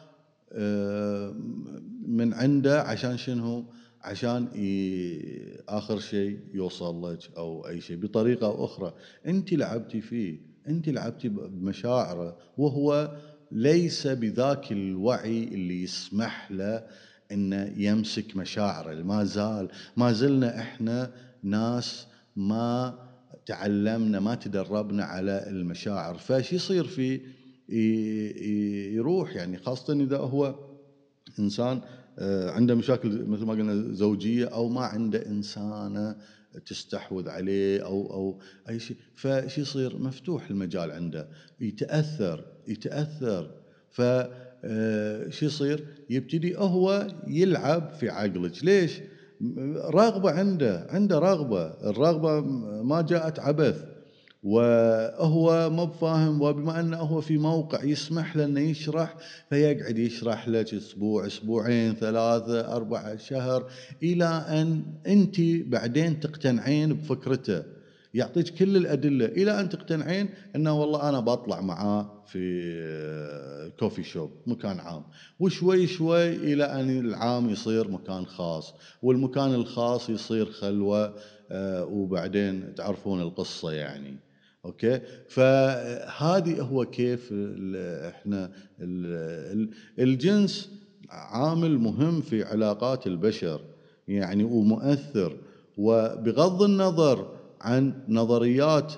من عنده عشان شنو؟ عشان آخر شيء يوصل لك أو أي شيء بطريقة أو أخرى. أنت لعبتي فيه، أنت لعبتي بمشاعره، وهو ليس بذاك الوعي اللي يسمح له إنه يمسك مشاعره. ما زال ما زلنا إحنا ناس ما تعلمنا، ما تدربنا على المشاعر. فشي يصير فيه يروح، يعني خاصة إذا هو إنسان عنده مشاكل مثل ما قلنا زوجية، أو ما عنده إنسانة تستحوذ عليه أو أو أي شيء، فشي يصير مفتوح المجال عنده، يتأثر يتأثر فشي يصير يبتدي هو يلعب في عقلك. ليش؟ رغبة عنده عنده رغبة، الرغبة ما جاءت عبث، وهو ما بفاهم، وبما أنه هو في موقع يسمح له أنه يشرح، فيقعد يشرح لك أسبوع أسبوعين ثلاثة أربعة شهر، إلى أن أنت بعدين تقتنعين بفكرته. يعطيك كل الأدلة إلى أن تقتنعين أنه والله أنا بطلع معاه في كوفي شوب، مكان عام، وشوي شوي إلى أن العام يصير مكان خاص، والمكان الخاص يصير خلوة، وبعدين تعرفون القصة يعني. اوكي، فهذه هو كيف احنا الجنس عامل مهم في علاقات البشر يعني، ومؤثر. وبغض النظر عن نظريات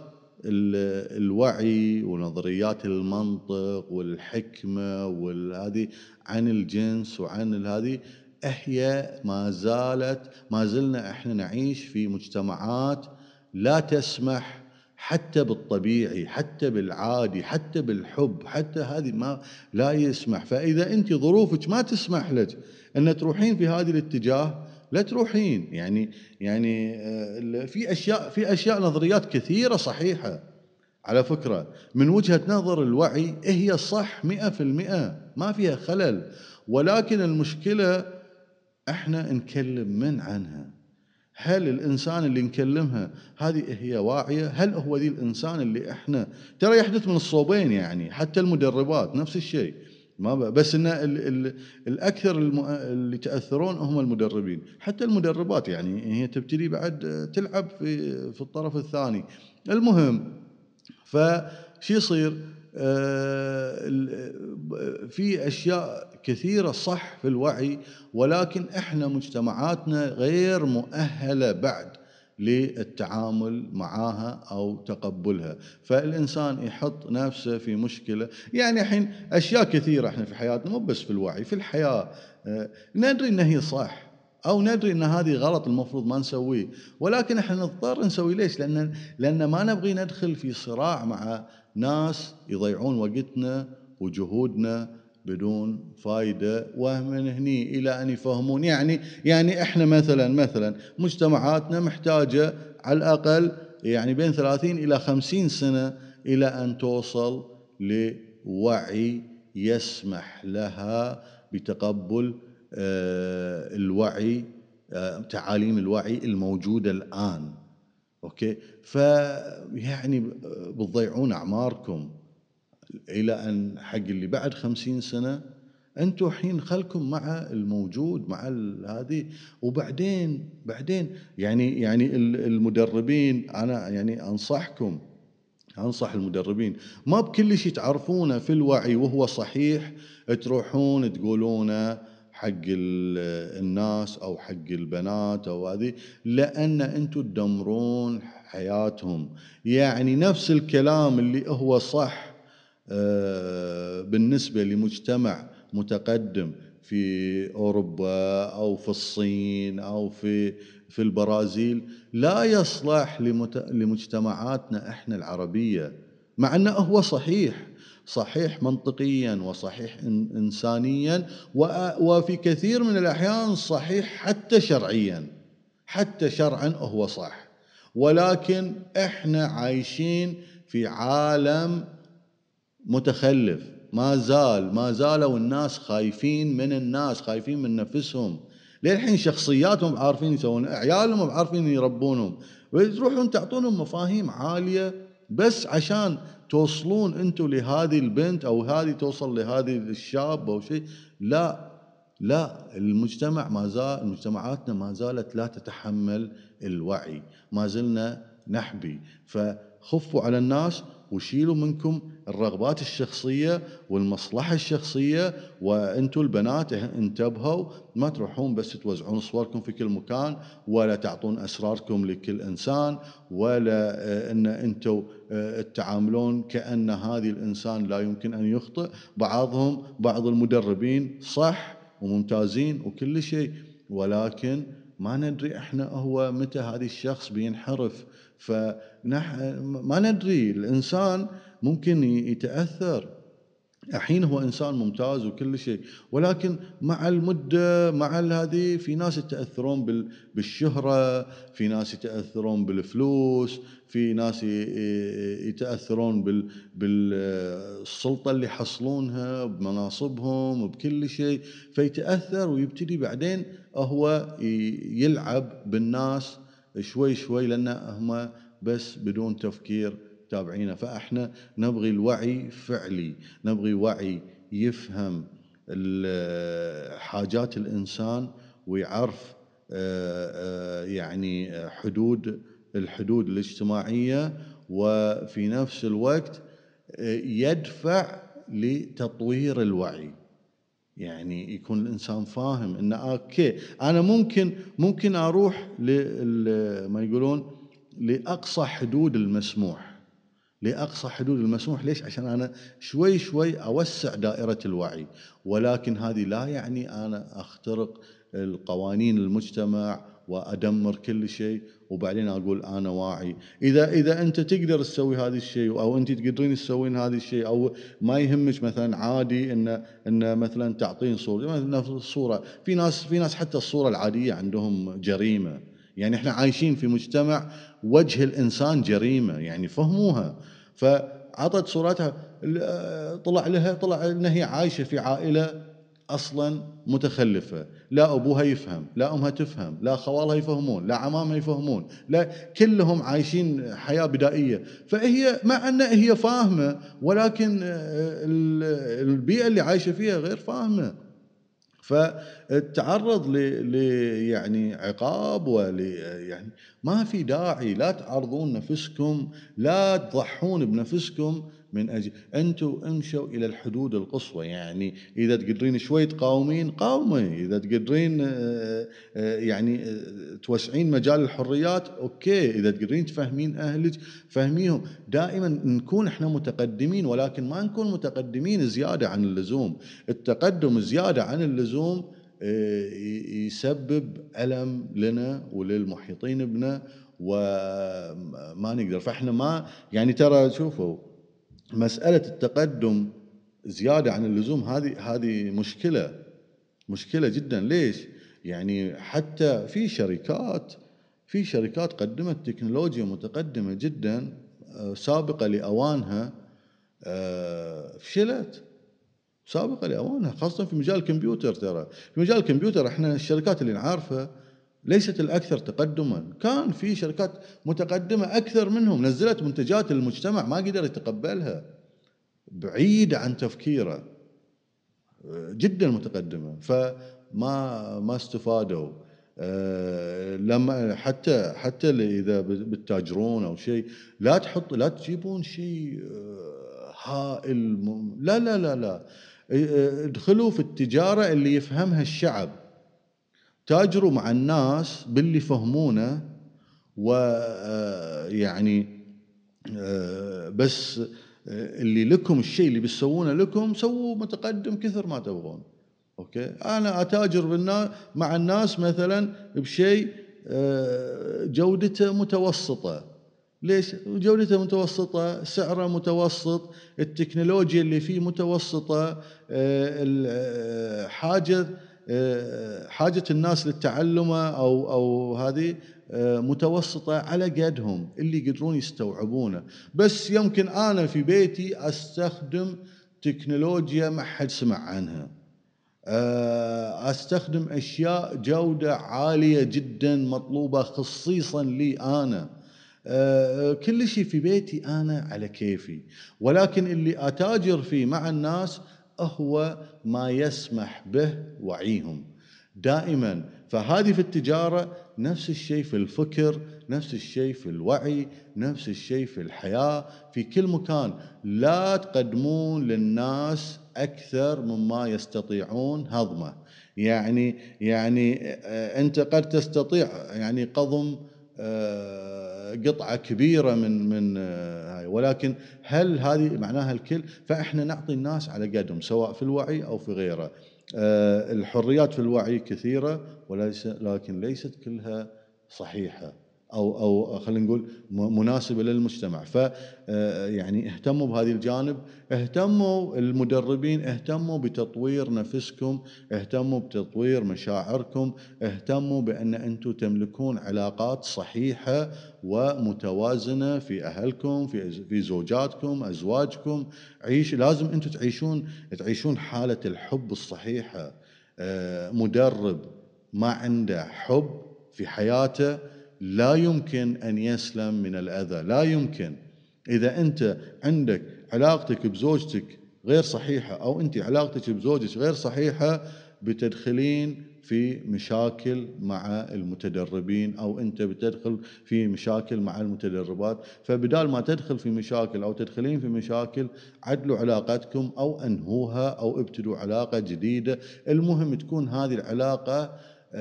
الوعي ونظريات المنطق والحكمة والهذه عن الجنس وعن هذه، هي ما زالت ما زلنا احنا نعيش في مجتمعات لا تسمح حتى بالطبيعي، حتى بالعادي، حتى بالحب، حتى هذه ما لا يسمح. فإذا أنت ظروفك ما تسمح لك أن تروحين في هذه الاتجاه، لا تروحين. يعني يعني في أشياء في أشياء نظريات كثيرة صحيحة على فكرة، من وجهة نظر الوعي هي صح مئة في المئة، ما فيها خلل. ولكن المشكلة احنا نكلم من عنها. هل الإنسان اللي نكلمها هذه هي واعية؟ هل هو ذي الإنسان اللي إحنا ترى يحدث من الصوبين يعني، حتى المدربات نفس الشيء، ما بس إن ال ال الأكثر اللي تأثرون هم المدربين، حتى المدربات يعني هي تبتدي بعد تلعب في في الطرف الثاني. المهم، فشي يصير في أشياء كثيرة صح في الوعي، ولكن إحنا مجتمعاتنا غير مؤهلة بعد للتعامل معها أو تقبلها. فالإنسان يحط نفسه في مشكلة. يعني الحين أشياء كثيرة إحنا في حياتنا، مو بس في الوعي، في الحياة ندري إن هي صح أو ندري إن هذه غلط المفروض ما نسويه، ولكن إحنا نضطر نسوي. ليش؟ لأن لأن ما نبغي ندخل في صراع مع ناس يضيعون وقتنا وجهودنا بدون فايدة، ومن هني إلى أن يفهمون. يعني يعني إحنا مثلا مثلا مجتمعاتنا محتاجة على الأقل يعني بين ثلاثين إلى خمسين سنة إلى أن توصل لوعي يسمح لها بتقبل الوعي، تعاليم الوعي الموجودة الآن. أوكي، فيعني بتضيعون أعماركم إلى أن حق اللي بعد خمسين سنة أنتوا حين خلكم مع الموجود، مع هذه. وبعدين بعدين يعني يعني المدربين، أنا يعني أنصحكم أنصح المدربين، ما بكل شيء تعرفونه في الوعي وهو صحيح تروحون تقولونه حق الناس أو حق البنات أو هذه، لأن أنتم تدمرون حياتهم. يعني نفس الكلام اللي هو صح بالنسبة لمجتمع متقدم في أوروبا أو في الصين أو في في البرازيل لا يصلح لمجتمعاتنا إحنا العربية، مع أنه هو صحيح صحيح منطقيا وصحيح إنسانيا وفي كثير من الأحيان صحيح حتى شرعيا، حتى شرعا هو صح. ولكن إحنا عايشين في عالم متخلف، ما زال ما زالوا الناس خايفين من الناس، خايفين من نفسهم. للحين شخصياتهم عارفين يسوون، عيالهم عارفين يربونهم، وتروحون تعطونهم مفاهيم عالية بس عشان توصلون انتم لهذه البنت او هذه توصل لهذه الشاب او شيء. لا لا، المجتمع ما زال، مجتمعاتنا ما زالت لا تتحمل الوعي، ما زلنا نحبي. فخفوا على الناس وشيلوا منكم الرغبات الشخصية والمصلحة الشخصية. وانتم البنات انتبهوا، ما تروحون بس توزعون صوركم في كل مكان، ولا تعطون أسراركم لكل إنسان، ولا ان انتم تعاملون كأن هذه الإنسان لا يمكن أن يخطئ. بعضهم بعض المدربين صح وممتازين وكل شيء، ولكن ما ندري احنا هو متى هذا الشخص بينحرف. فنحن ما ندري، الإنسان ممكن يتأثر. الحين هو إنسان ممتاز وكل شيء، ولكن مع المدة مع هذه في ناس يتأثرون بالشهرة، في ناس يتأثرون بالفلوس، في ناس يتأثرون بالسلطة اللي حصلونها، بمناصبهم، بكل شيء، فيتأثر ويبتدي بعدين هو يلعب بالناس شوي شوي، لأن هم بس بدون تفكير تابعينه. فإحنا نبغي الوعي فعلي، نبغي وعي يفهم حاجات الإنسان ويعرف يعني حدود الحدود الاجتماعية، وفي نفس الوقت يدفع لتطوير الوعي. يعني يكون الإنسان فاهم إن أوكي أنا ممكن ممكن أروح ما يقولون لأقصى حدود المسموح، لأقصى حدود المسموح. ليش؟ عشان أنا شوي شوي أوسع دائرة الوعي، ولكن هذه لا يعني أنا أخترق القوانين المجتمع وأدمر كل شيء وبعدين أقول أنا واعي. إذا إذا أنت تقدر تسوي هذا الشيء، أو أنت تقدرين تسوين هذا الشيء، أو ما يهمش مثلا عادي إن إن مثلا تعطين صورة، نفس الصورة. في ناس في ناس حتى الصورة العادية عندهم جريمة. يعني إحنا عايشين في مجتمع وجه الإنسان جريمة، يعني فهموها. فعطت صورتها، طلع لها طلع إنها هي عايشة في عائلة أصلا متخلفة، لا أبوها يفهم، لا أمها تفهم، لا خوالها يفهمون، لا عمامها يفهمون، لا كلهم عايشين حياة بدائية. فهي مع أن هي فاهمة، ولكن البيئة اللي عايشة فيها غير فاهمة، فتعرض ل يعني عقاب ول يعني ما في داعي. لا تعرضون نفسكم، لا تضحون بنفسكم من أجل أنتوا امشوا إلى الحدود القصوى. يعني إذا تقدرين شوي تقاومين قاومي، إذا تقدرين يعني توسعين مجال الحريات أوكي، إذا تقدرين تفهمين أهلك فهميهم. دائما نكون إحنا متقدمين، ولكن ما نكون متقدمين زيادة عن اللزوم. التقدم زيادة عن اللزوم يسبب ألم لنا وللمحيطين بنا وما نقدر. فإحنا ما يعني ترى شوفوا مسألة التقدم زيادة عن اللزوم هذه هذه مشكلة مشكلة جدا. ليش؟ يعني حتى في شركات في شركات قدمت تكنولوجيا متقدمة جدا سابقة لأوانها، فشلت سابقة لأوانها، خاصة في مجال الكمبيوتر. ترى في مجال الكمبيوتر احنا الشركات اللي نعرفها ليست الأكثر تقدما، كان في شركات متقدمة أكثر منهم نزلت منتجات المجتمع ما قدر يتقبلها، بعيدة عن تفكيره، جدا متقدمة، فما ما استفادوا. أه لما حتى حتى إذا بتتاجرون أو شيء لا تحط لا تجيبون شيء هائل، لا لا لا لا ادخلوا في التجارة اللي يفهمها الشعب، تاجروا مع الناس باللي يفهمونه، ويعني بس اللي لكم الشيء اللي بتسوونه لكم سووا متقدم كثر ما تبغون. اوكي، انا اتاجر بالناس مع الناس مثلا بشيء جودته متوسطه. ليش جودته متوسطه؟ سعره متوسط، التكنولوجيا اللي فيه متوسطه، حاجه حاجه الناس للتعلمه او او هذه متوسطه على قدهم اللي يقدرون يستوعبونه. بس يمكن انا في بيتي استخدم تكنولوجيا ما حد سمع عنها، استخدم اشياء جوده عاليه جدا مطلوبه خصيصا لي انا. كل شيء في بيتي انا على كيفي، ولكن اللي اتاجر فيه مع الناس هو ما يسمح به وعيهم دائما. فهذه في التجاره نفس الشيء، في الفكر نفس الشيء، في الوعي نفس الشيء، في الحياه، في كل مكان. لا تقدمون للناس اكثر مما يستطيعون هضمه. يعني يعني انت قد تستطيع يعني قضم قطعة كبيرة من من هاي، ولكن هل هذه معناها الكل؟ فإحنا نعطي الناس على قدهم سواء في الوعي أو في غيره. الحريات في الوعي كثيرة، وليس لكن ليست كلها صحيحة أو أو خلينا نقول مناسبة للمجتمع. ف يعني اهتموا بهذه الجانب، اهتموا المدربين، اهتموا بتطوير نفسكم، اهتموا بتطوير مشاعركم، اهتموا بأن أنتم تملكون علاقات صحيحة ومتوازنة في أهلكم، في في زوجاتكم، أزواجكم. عيش لازم أنتم تعيشون تعيشون حالة الحب الصحيحة. مدرب ما عنده حب في حياته لا يمكن أن يسلم من الأذى، لا يمكن. إذا أنت عندك علاقتك بزوجتك غير صحيحة أو أنت علاقتك بزوجك غير صحيحة، بتدخلين في مشاكل مع المتدربين أو أنت بتدخل في مشاكل مع المتدربات. فبدال ما تدخل في مشاكل أو تدخلين في مشاكل، عدلوا علاقتكم أو أنهوها أو ابتدوا علاقة جديدة. المهم تكون هذه العلاقة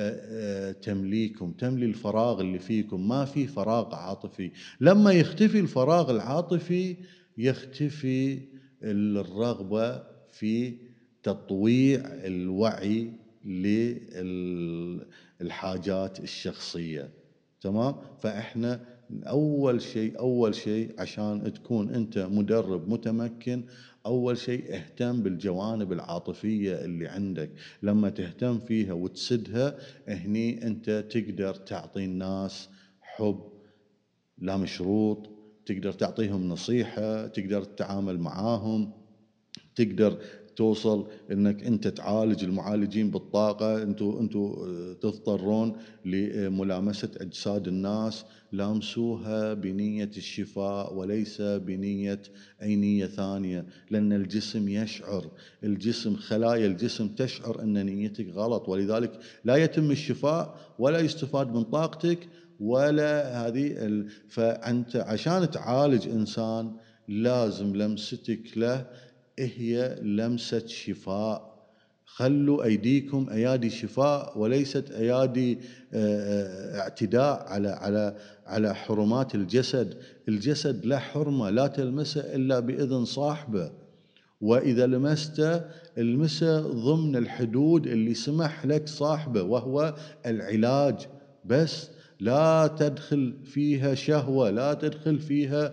تمليكم، تملي الفراغ اللي فيكم. ما في فراغ عاطفي. لما يختفي الفراغ العاطفي يختفي الرغبة في تطويع الوعي للحاجات الشخصية. تمام؟ فإحنا أول شيء أول شيء عشان تكون أنت مدرب متمكن، أول شيء اهتم بالجوانب العاطفية اللي عندك. لما تهتم فيها وتسدها، هني أنت تقدر تعطي الناس حب لا مشروط، تقدر تعطيهم نصيحة، تقدر تتعامل معاهم، تقدر توصل انك انت تعالج المعالجين بالطاقه. انتوا انتوا تضطرون لملامسه اجساد الناس، لامسوها بنيه الشفاء وليس بنيه اي نيه ثانيه، لان الجسم يشعر، الجسم خلايا الجسم تشعر ان نيتك غلط، ولذلك لا يتم الشفاء ولا يستفاد من طاقتك ولا هذه ال... فانت عشان تعالج انسان لازم لمستك له هي لمسة شفاء. خلوا أيديكم أيادي شفاء وليست أيادي اعتداء على على على حرمات الجسد. الجسد له حرمة، لا تلمسه إلا بإذن صاحبه، وإذا لمسته المسه ضمن الحدود اللي سمح لك صاحبه، وهو العلاج بس. لا تدخل فيها شهوة، لا تدخل فيها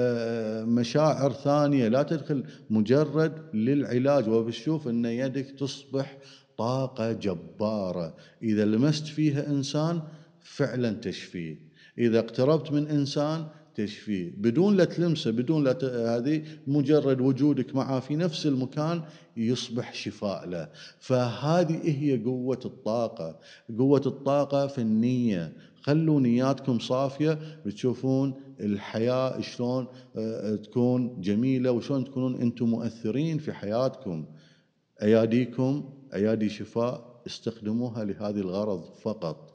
مشاعر ثانية، لا تدخل، مجرد للعلاج. وبتشوف أن يدك تصبح طاقة جبارة. إذا لمست فيها إنسان فعلا تشفيه، إذا اقتربت من إنسان تشفيه بدون لا تلمسه، بدون لا ت... هذه مجرد وجودك معه في نفس المكان يصبح شفاء له. فهذه هي قوة الطاقة. قوة الطاقة في النية. خلوا نياتكم صافية، بتشوفون الحياة شلون تكون جميلة وشلون تكونون أنتم مؤثرين في حياتكم. أياديكم أيادي شفاء، استخدموها لهذه الغرض فقط.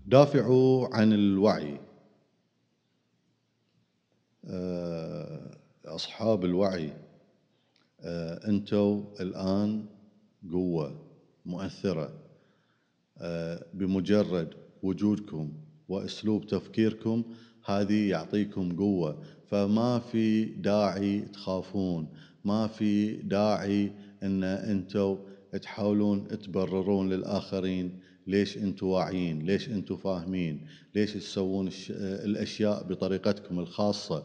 دافعوا عن الوعي. أصحاب الوعي، أنتوا الآن قوة مؤثرة، بمجرد وجودكم وأسلوب تفكيركم هذه يعطيكم قوة، فما في داعي تخافون، ما في داعي أن أنتوا تحاولون تبررون للآخرين ليش أنتوا واعيين، ليش أنتوا فاهمين، ليش تسوون الأشياء بطريقتكم الخاصة.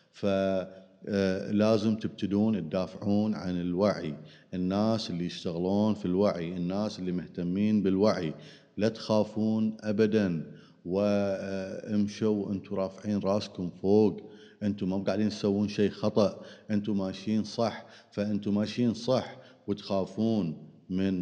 فلازم تبتدون تدافعون عن الوعي. الناس اللي يشتغلون في الوعي، الناس اللي مهتمين بالوعي، لا تخافون أبدا، وامشوا أنتوا رافعين راسكم فوق. أنتوا ما قاعدين تسوون شيء خطأ، أنتوا ماشيين صح. فأنتوا ماشيين صح وتخافون من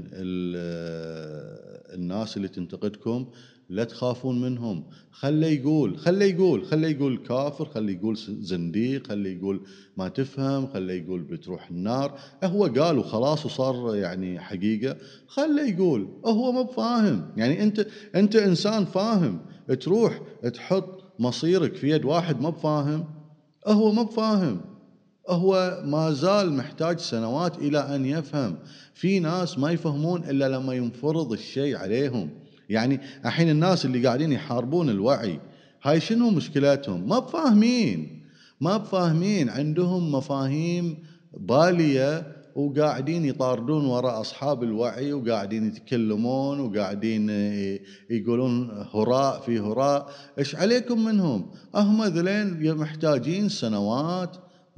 الناس اللي تنتقدكم، لا تخافون منهم. خليه يقول خليه يقول خليه يقول كافر، خليه يقول زنديق، خليه يقول ما تفهم، خليه يقول بتروح النار. هو قال وخلاص وصار يعني حقيقة. خليه يقول، هو ما بفاهم. يعني أنت أنت إنسان فاهم، تروح تحط مصيرك في يد واحد ما بفاهم؟ هو ما بفاهم، هو ما زال محتاج سنوات إلى أن يفهم. في ناس ما يفهمون إلا لما ينفرض الشيء عليهم. يعني الحين الناس اللي قاعدين يحاربون الوعي، هاي شنو مشكلتهم؟ ما بفاهمين ما بفاهمين عندهم مفاهيم بالية، وقاعدين يطاردون وراء أصحاب الوعي، وقاعدين يتكلمون، وقاعدين يقولون هراء في هراء. إيش عليكم منهم؟ هم ذلين محتاجين سنوات،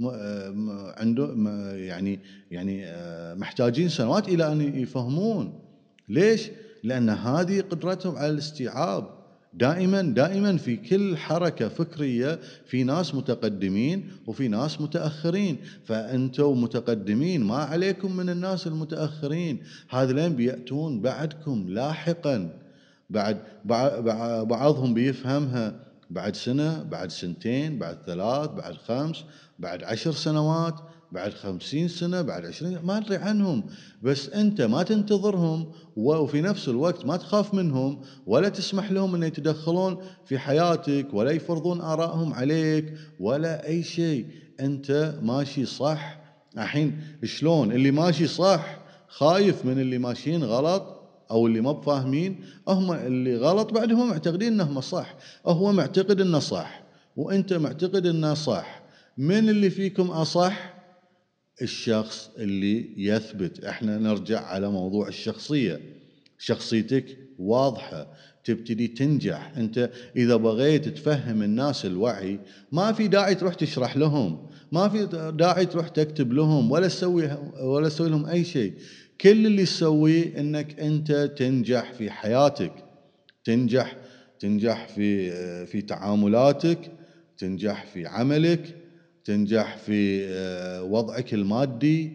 عنده يعني يعني محتاجين سنوات إلى أن يفهمون. ليش؟ لأن هذه قدرتهم على الاستيعاب. دائما دائما في كل حركة فكرية في ناس متقدمين وفي ناس متأخرين. فأنتوا متقدمين، ما عليكم من الناس المتأخرين. هذين بيأتون بعدكم لاحقا. بعد بعضهم بيفهمها بعد سنة، بعد سنتين، بعد ثلاث، بعد خمس، بعد عشر سنوات، بعد خمسين سنة، بعد عشرين. ما ندري عنهم، بس أنت ما تنتظرهم، وفي نفس الوقت ما تخاف منهم، ولا تسمح لهم أن يتدخلون في حياتك، ولا يفرضون آرائهم عليك، ولا أي شيء. أنت ماشي صح. الحين شلون اللي ماشي صح خايف من اللي ماشيين غلط أو اللي ما بفاهمين؟ هم اللي غلط بعدهم معتقدين أنهم صح. هو معتقد أنه صح وأنت معتقد أنه صح. من اللي فيكم أصح؟ الشخص اللي يثبت. احنا نرجع على موضوع الشخصية. شخصيتك واضحة، تبتدي تنجح. انت اذا بغيت تفهم الناس الوعي، ما في داعي تروح تشرح لهم، ما في داعي تروح تكتب لهم، ولا تسوي ولا تسوي لهم اي شيء. كل اللي تسويه انك انت تنجح في حياتك، تنجح تنجح في في تعاملاتك، تنجح في عملك، تنجح في وضعك المادي،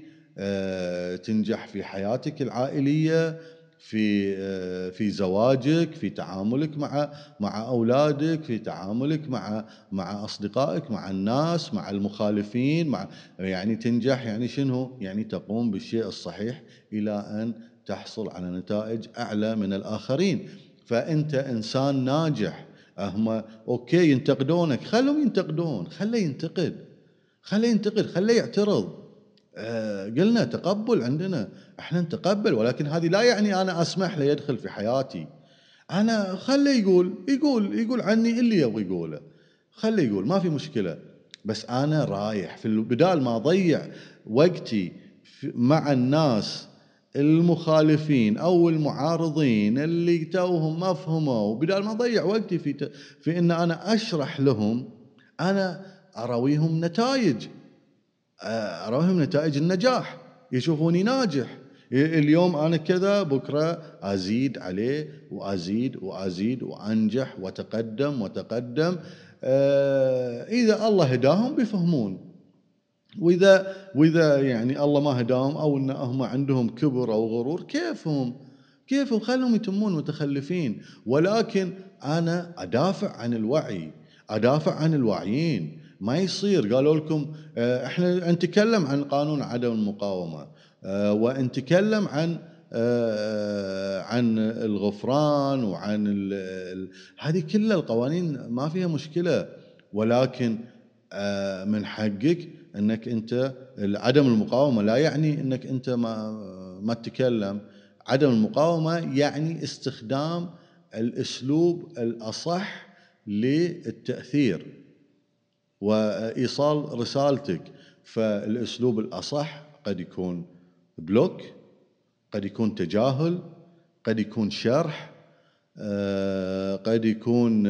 تنجح في حياتك العائلية، في في زواجك، في تعاملك مع مع أولادك، في تعاملك مع مع أصدقائك، مع الناس، مع المخالفين، مع يعني تنجح. يعني شنو؟ يعني تقوم بالشيء الصحيح إلى أن تحصل على نتائج أعلى من الآخرين. فأنت إنسان ناجح. هم أوكي ينتقدونك، خلهم ينتقدون، خليه ينتقد خليه ينتقد خليه يعترض. آه قلنا تقبل، عندنا احنا نتقبل، ولكن هذه لا يعني أنا أسمح له يدخل في حياتي. أنا خليه يقول يقول يقول عني اللي يبغى يقوله، خليه يقول، ما في مشكلة. بس أنا رايح في بدال ما أضيع وقتي مع الناس المخالفين أو المعارضين اللي توهم ما فهموا، بدال ما أضيع وقتي في في إن أنا أشرح لهم، أنا أراويهم نتائج أراويهم نتائج النجاح، يشوفوني ناجح. اليوم أنا كذا، بكرة أزيد عليه وأزيد وأزيد وأنجح وتقدم وتقدم. إذا الله هداهم بيفهمون، وإذا وإذا يعني الله ما هداهم أو إن هم عندهم كبر أو غرور، كيفهم كيفهم خلهم يتمون متخلفين. ولكن أنا أدافع عن الوعي، أدافع عن الواعيين. ما يصير قالوا لكم احنا نتكلم عن قانون عدم المقاومة، ونتكلم عن عن الغفران وعن هذه كلها القوانين ما فيها مشكلة، ولكن من حقك انك انت عدم المقاومة لا يعني انك انت ما ما تتكلم. عدم المقاومة يعني استخدام الاسلوب الاصح للتأثير وايصال رسالتك. فالاسلوب الاصح قد يكون بلوك، قد يكون تجاهل، قد يكون شرح، قد يكون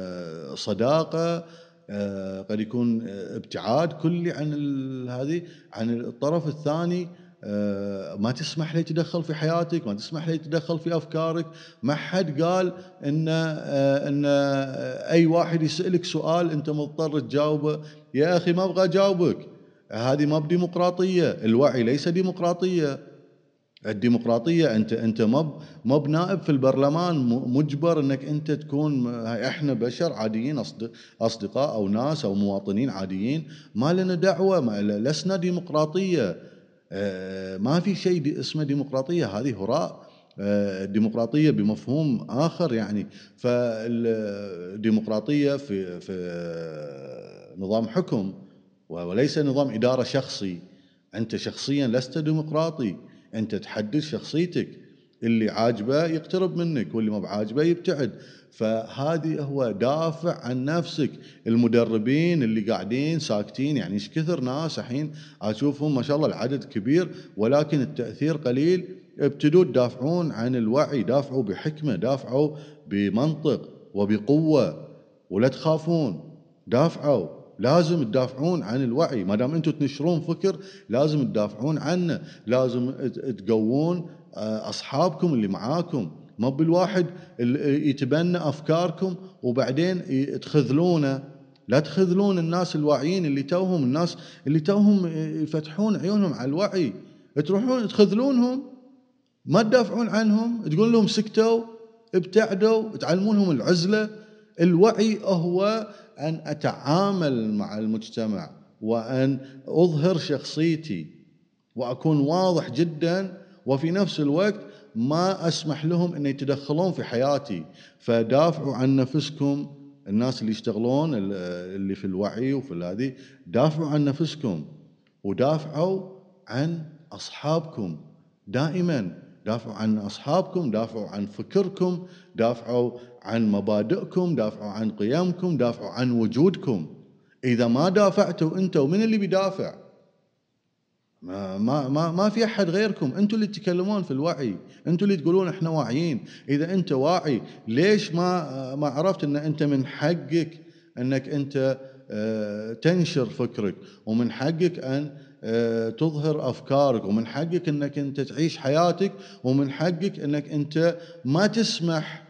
صداقة، قد يكون ابتعاد كلي عن هذه عن الطرف الثاني. ما تسمح له يتدخل في حياتك، ما تسمح له يتدخل في أفكارك. ما حد قال إن إن أي واحد يسألك سؤال أنت مضطر تجاوبه. يا أخي ما أبغى أجاوبك، هذه ما بديمقراطية. الوعي ليس ديمقراطية. الديمقراطية أنت أنت ما ما بنائب في البرلمان مجبر أنك أنت تكون. إحنا بشر عاديين، أصدقاء أو ناس أو مواطنين عاديين، ما لنا دعوة، ما لسنا ديمقراطية. ما في شيء اسمه ديمقراطية، هذه هراء. الديمقراطية بمفهوم آخر يعني. فالديمقراطية في في نظام حكم وليس نظام إدارة شخصي. أنت شخصيا لست ديمقراطي، أنت تحدد شخصيتك، اللي عاجبه يقترب منك واللي ما بعاجبه يبتعد. فهذه هو دافع عن نفسك. المدربين اللي قاعدين ساكتين، يعني ايش كثر ناس الحين اشوفهم ما شاء الله العدد كبير ولكن التأثير قليل، ابتدوا تدافعون عن الوعي. دافعوا بحكمة، دافعوا بمنطق وبقوة، ولا تخافون. دافعوا، لازم تدافعون عن الوعي. ما دام انتم تنشرون فكر لازم تدافعون عنه، لازم تقوون اصحابكم اللي معاكم. ما بالواحد يتبنى افكاركم وبعدين تخذلونه. لا تخذلون الناس الواعيين اللي توهم، الناس اللي توهم يفتحون عيونهم على الوعي، تروحون تخذلونهم، ما تدافعون عنهم، تقول لهم سكتوا، ابتعدوا، تعلمونهم العزلة. الوعي هو أن أتعامل مع المجتمع وأن أظهر شخصيتي وأكون واضح جدا، وفي نفس الوقت ما أسمح لهم أن يتدخلون في حياتي. فدافعوا عن نفسكم. الناس اللي يشتغلون اللي في الوعي وفي هذه، دافعوا عن نفسكم ودافعوا عن أصحابكم. دائما دافعوا عن أصحابكم، دافعوا عن فكركم، دافعوا عن مبادئكم، دافعوا عن قيمكم، دافعوا عن وجودكم. إذا ما دافعتوا أنتوا، من اللي بيدافع؟ ما ما ما ما في أحد غيركم. أنتوا اللي تتكلمون في الوعي، أنتوا اللي تقولون إحنا واعيين. إذا أنت واعي ليش ما ما عرفت أن أنت من حقك أنك أنت تنشر فكرك، ومن حقك أن تظهر أفكارك، ومن حقك أنك أنت تعيش حياتك، ومن حقك أنك أنت ما تسمح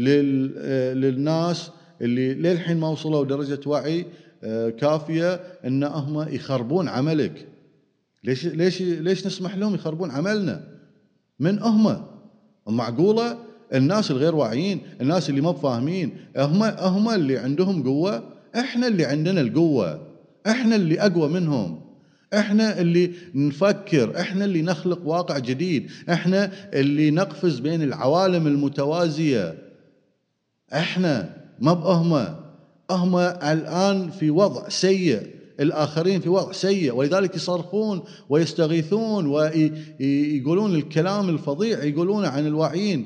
للناس اللي للحين ما وصلوا درجة وعي كافية أن هم يخربون عملك. ليش ليش ليش نسمح لهم يخربون عملنا؟ من هم؟ معقولة الناس الغير واعيين، الناس اللي ما بفاهمين، هم هم اللي عندهم قوة؟ احنا اللي عندنا القوة، احنا اللي اقوى منهم، احنا اللي نفكر، احنا اللي نخلق واقع جديد، احنا اللي نقفز بين العوالم المتوازية. احنا ما بهم. هم الآن في وضع سيء، الآخرين في وضع سيء، ولذلك يصرخون ويستغيثون ويقولون الكلام الفظيع يقولون عن الواعيين،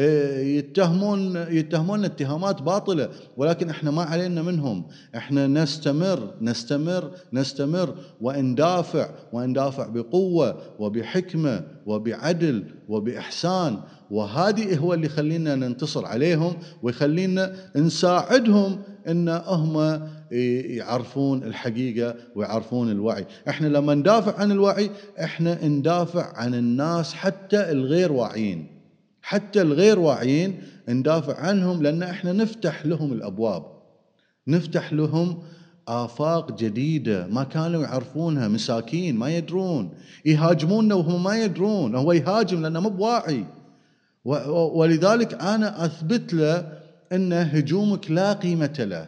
يتهمون يتهمون اتهامات باطلة، ولكن احنا ما علينا منهم. احنا نستمر نستمر نستمر وندافع وندافع بقوة وبحكمة وبعدل وبإحسان. وهذه هو اللي يخلينا ننتصر عليهم ويخلينا نساعدهم ان هم يعرفون الحقيقة ويعرفون الوعي. احنا لما ندافع عن الوعي احنا ندافع عن الناس حتى الغير واعيين، حتى الغير واعيين ندافع عنهم، لأن احنا نفتح لهم الأبواب، نفتح لهم آفاق جديدة ما كانوا يعرفونها. مساكين ما يدرون، يهاجموننا وهم ما يدرون. هو يهاجم لأنه مو بواعي، ولذلك أنا أثبت له أن هجومك لا قيمة له.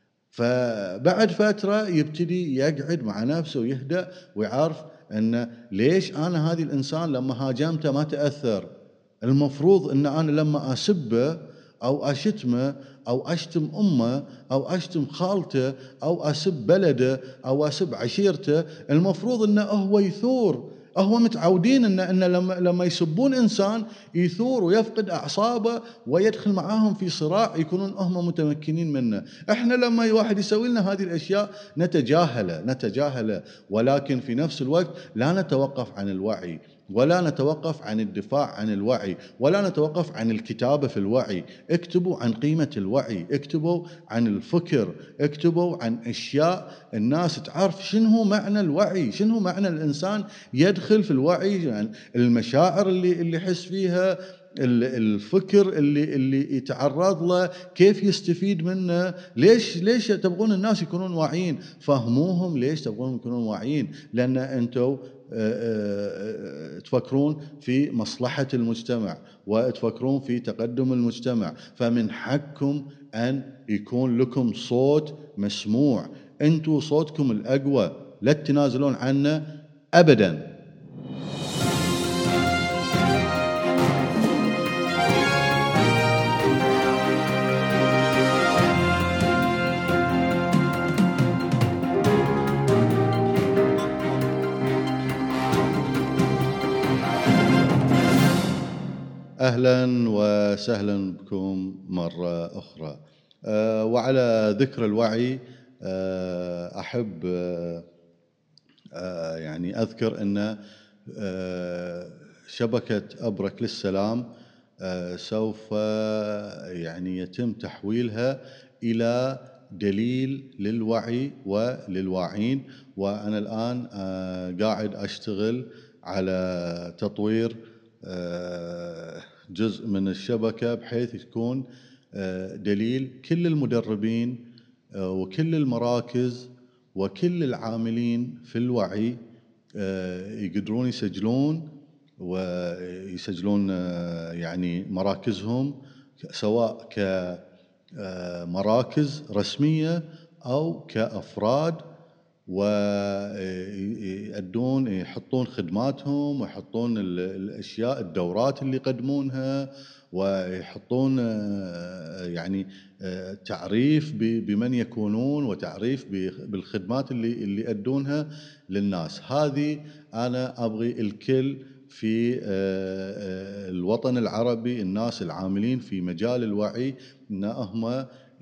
فبعد فترة يبتدي يقعد مع نفسه ويهدأ ويعرف أن ليش أنا هذه الإنسان لما هاجمته ما تأثر، المفروض أن أنا لما أسبه أو أشتمه أو أشتم أمه أو أشتم خالته أو أسب بلده أو أسب عشيرته، المفروض أنه هو يثور. هو متعودين أن, أن لما, لما يسبون إنسان يثور ويفقد أعصابه ويدخل معاهم في صراع يكونون هم متمكنين منه. إحنا لما واحد يسوي لنا هذه الأشياء نتجاهله نتجاهله ولكن في نفس الوقت لا نتوقف عن الوعي، ولا نتوقف عن الدفاع عن الوعي، ولا نتوقف عن الكتابة في الوعي. اكتبوا عن قيمة الوعي، اكتبوا عن الفكر، اكتبوا عن أشياء الناس تعرف شنو معنى الوعي، شنو معنى الإنسان يدخل في الوعي، يعني المشاعر اللي اللي يحس فيها، الفكر اللي اللي يتعرض له، كيف يستفيد منه. ليش ليش تبغون الناس يكونون واعيين؟ فهموهم ليش تبغون يكونون واعيين، لأن أنتم تفكرون في مصلحة المجتمع وتفكرون في تقدم المجتمع، فمن حقكم أن يكون لكم صوت مسموع. أنتم صوتكم الأقوى، لا تتنازلون عنه أبداً. أهلا وسهلا بكم مرة أخرى. أه وعلى ذكر الوعي أه أحب أه يعني أذكر أن أه شبكة أبرك للسلام أه سوف يعني يتم تحويلها إلى دليل للوعي وللواعين. وأنا الآن أه قاعد أشتغل على تطوير جزء من الشبكة بحيث يكون دليل كل المدربين وكل المراكز وكل العاملين في الوعي يقدرون يسجلون ويسجلون يعني مراكزهم، سواء كمراكز رسمية أو كأفراد، ويأدون يحطون خدماتهم ويحطون الأشياء الدورات اللي يقدمونها، ويحطون يعني تعريف بمن يكونون وتعريف بالخدمات اللي اللي يأدونها للناس. هذه أنا أبغي الكل في الوطن العربي، الناس العاملين في مجال الوعي، إنهم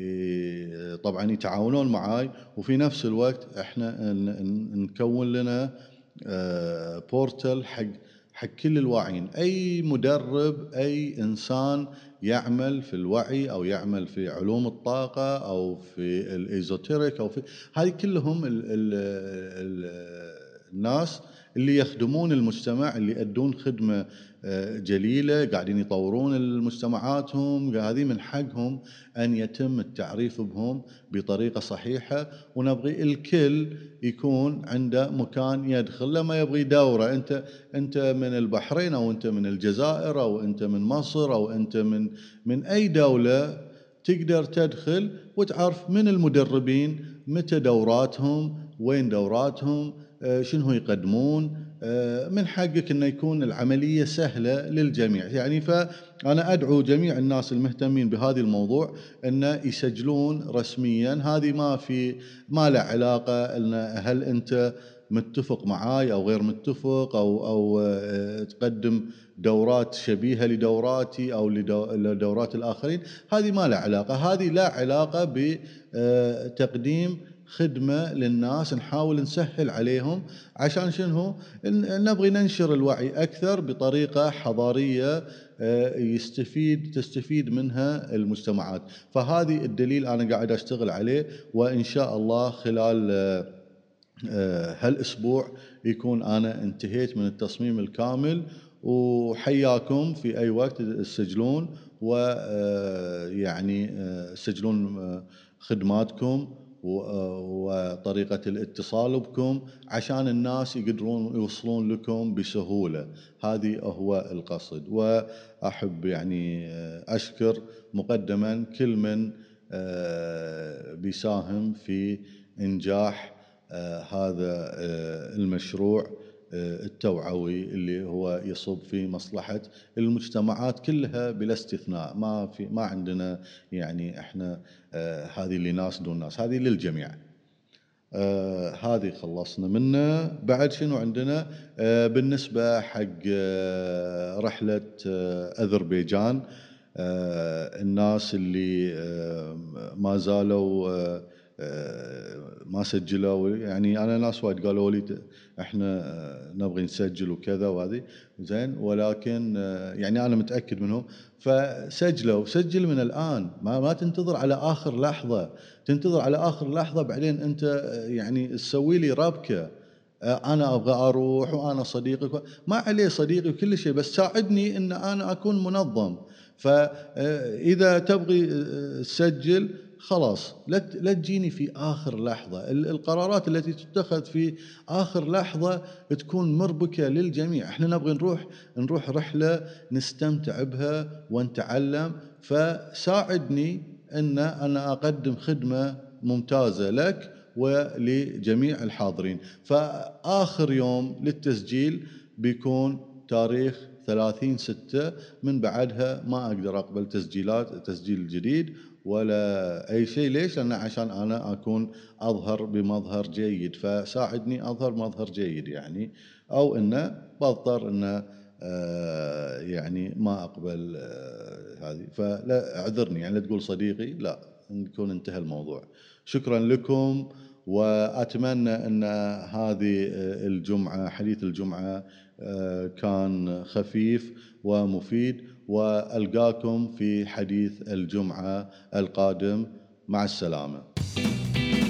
طبعا يتعاونون معاي، وفي نفس الوقت احنا نكون لنا بورتال حق حق كل الواعين. اي مدرب، اي انسان يعمل في الوعي او يعمل في علوم الطاقة او في الايزوتيريك او في هذه كلهم ال ال ال الناس اللي يخدمون المجتمع، اللي يأدون خدمة جليلة، قاعدين يطورون المجتمعاتهم، هذه من حقهم أن يتم التعريف بهم بطريقة صحيحة. ونبغي الكل يكون عنده مكان يدخل لما يبغي دورة. أنت أنت من البحرين أو أنت من الجزائر أو أنت من مصر أو أنت من من أي دولة، تقدر تدخل وتعرف من المدربين متى دوراتهم، وين دوراتهم، شنو يقدمون. من حقك أن يكون العملية سهلة للجميع يعني. فأنا أدعو جميع الناس المهتمين بهذا الموضوع أن يسجلون رسميا. هذه ما في ما له علاقة أن هل أنت متفق معاي أو غير متفق أو أو تقدم دورات شبيهة لدوراتي أو لدورات الآخرين. هذه ما له علاقة. هذه لا علاقة بتقديم خدمة للناس، نحاول نسهل عليهم. عشان شنو؟ نبغي ننشر الوعي أكثر بطريقة حضارية يستفيد تستفيد منها المجتمعات. فهذه الدليل أنا قاعد أشتغل عليه، وإن شاء الله خلال هالأسبوع يكون أنا انتهيت من التصميم الكامل. وحياكم في أي وقت تسجلون ويعني تسجلون خدماتكم وطريقة الاتصال بكم عشان الناس يقدرون يوصلون لكم بسهولة. هذه هو القصد. وأحب يعني أشكر مقدما كل من بيساهم في إنجاح هذا المشروع التوعوي اللي هو يصب في مصلحة المجتمعات كلها بلا استثناء. ما في ما عندنا يعني احنا هذه لناس دون ناس، هذه للجميع. آه هذه خلصنا منه. بعد شنو عندنا؟ آه بالنسبة حق آه رحلة آه أذربيجان، آه الناس اللي آه ما زالوا آه آه ما سجلوا، يعني أنا ناس وايد قالوا لي احنا آه نبغي نسجل وكذا وهذه زين، ولكن آه يعني أنا متأكد منهم، فسجلوا. سجل من الآن، ما ما تنتظر على آخر لحظة. تنتظر على آخر لحظة بعدين أنت يعني تسوي لي ربكة، أنا أبغى أروح وأنا صديقك، ما عليه صديقي وكل شيء، بس ساعدني أن أنا أكون منظم. فإذا تبغي تسجل خلاص لا تجيني في آخر لحظة. القرارات التي تتخذ في آخر لحظة تكون مربكة للجميع. احنا نبغي نروح نروح رحلة نستمتع بها ونتعلم، فساعدني أن أنا أقدم خدمة ممتازة لك ولجميع الحاضرين. فآخر يوم للتسجيل بيكون تاريخ ثلاثين ستة، من بعدها ما أقدر أقبل تسجيلات تسجيل جديد ولا أي شيء. ليش؟ لأن عشان أنا أكون أظهر بمظهر جيد، فساعدني أظهر مظهر جيد يعني، أو إنه بضطر إنه آه يعني ما أقبل آه هذه، فلا أعذرني يعني، لا تقول صديقي، لا، نكون انتهى الموضوع. شكرا لكم، وأتمنى أن هذه الجمعة حديث الجمعة كان خفيف ومفيد، وألقاكم في حديث الجمعة القادم. مع السلامة.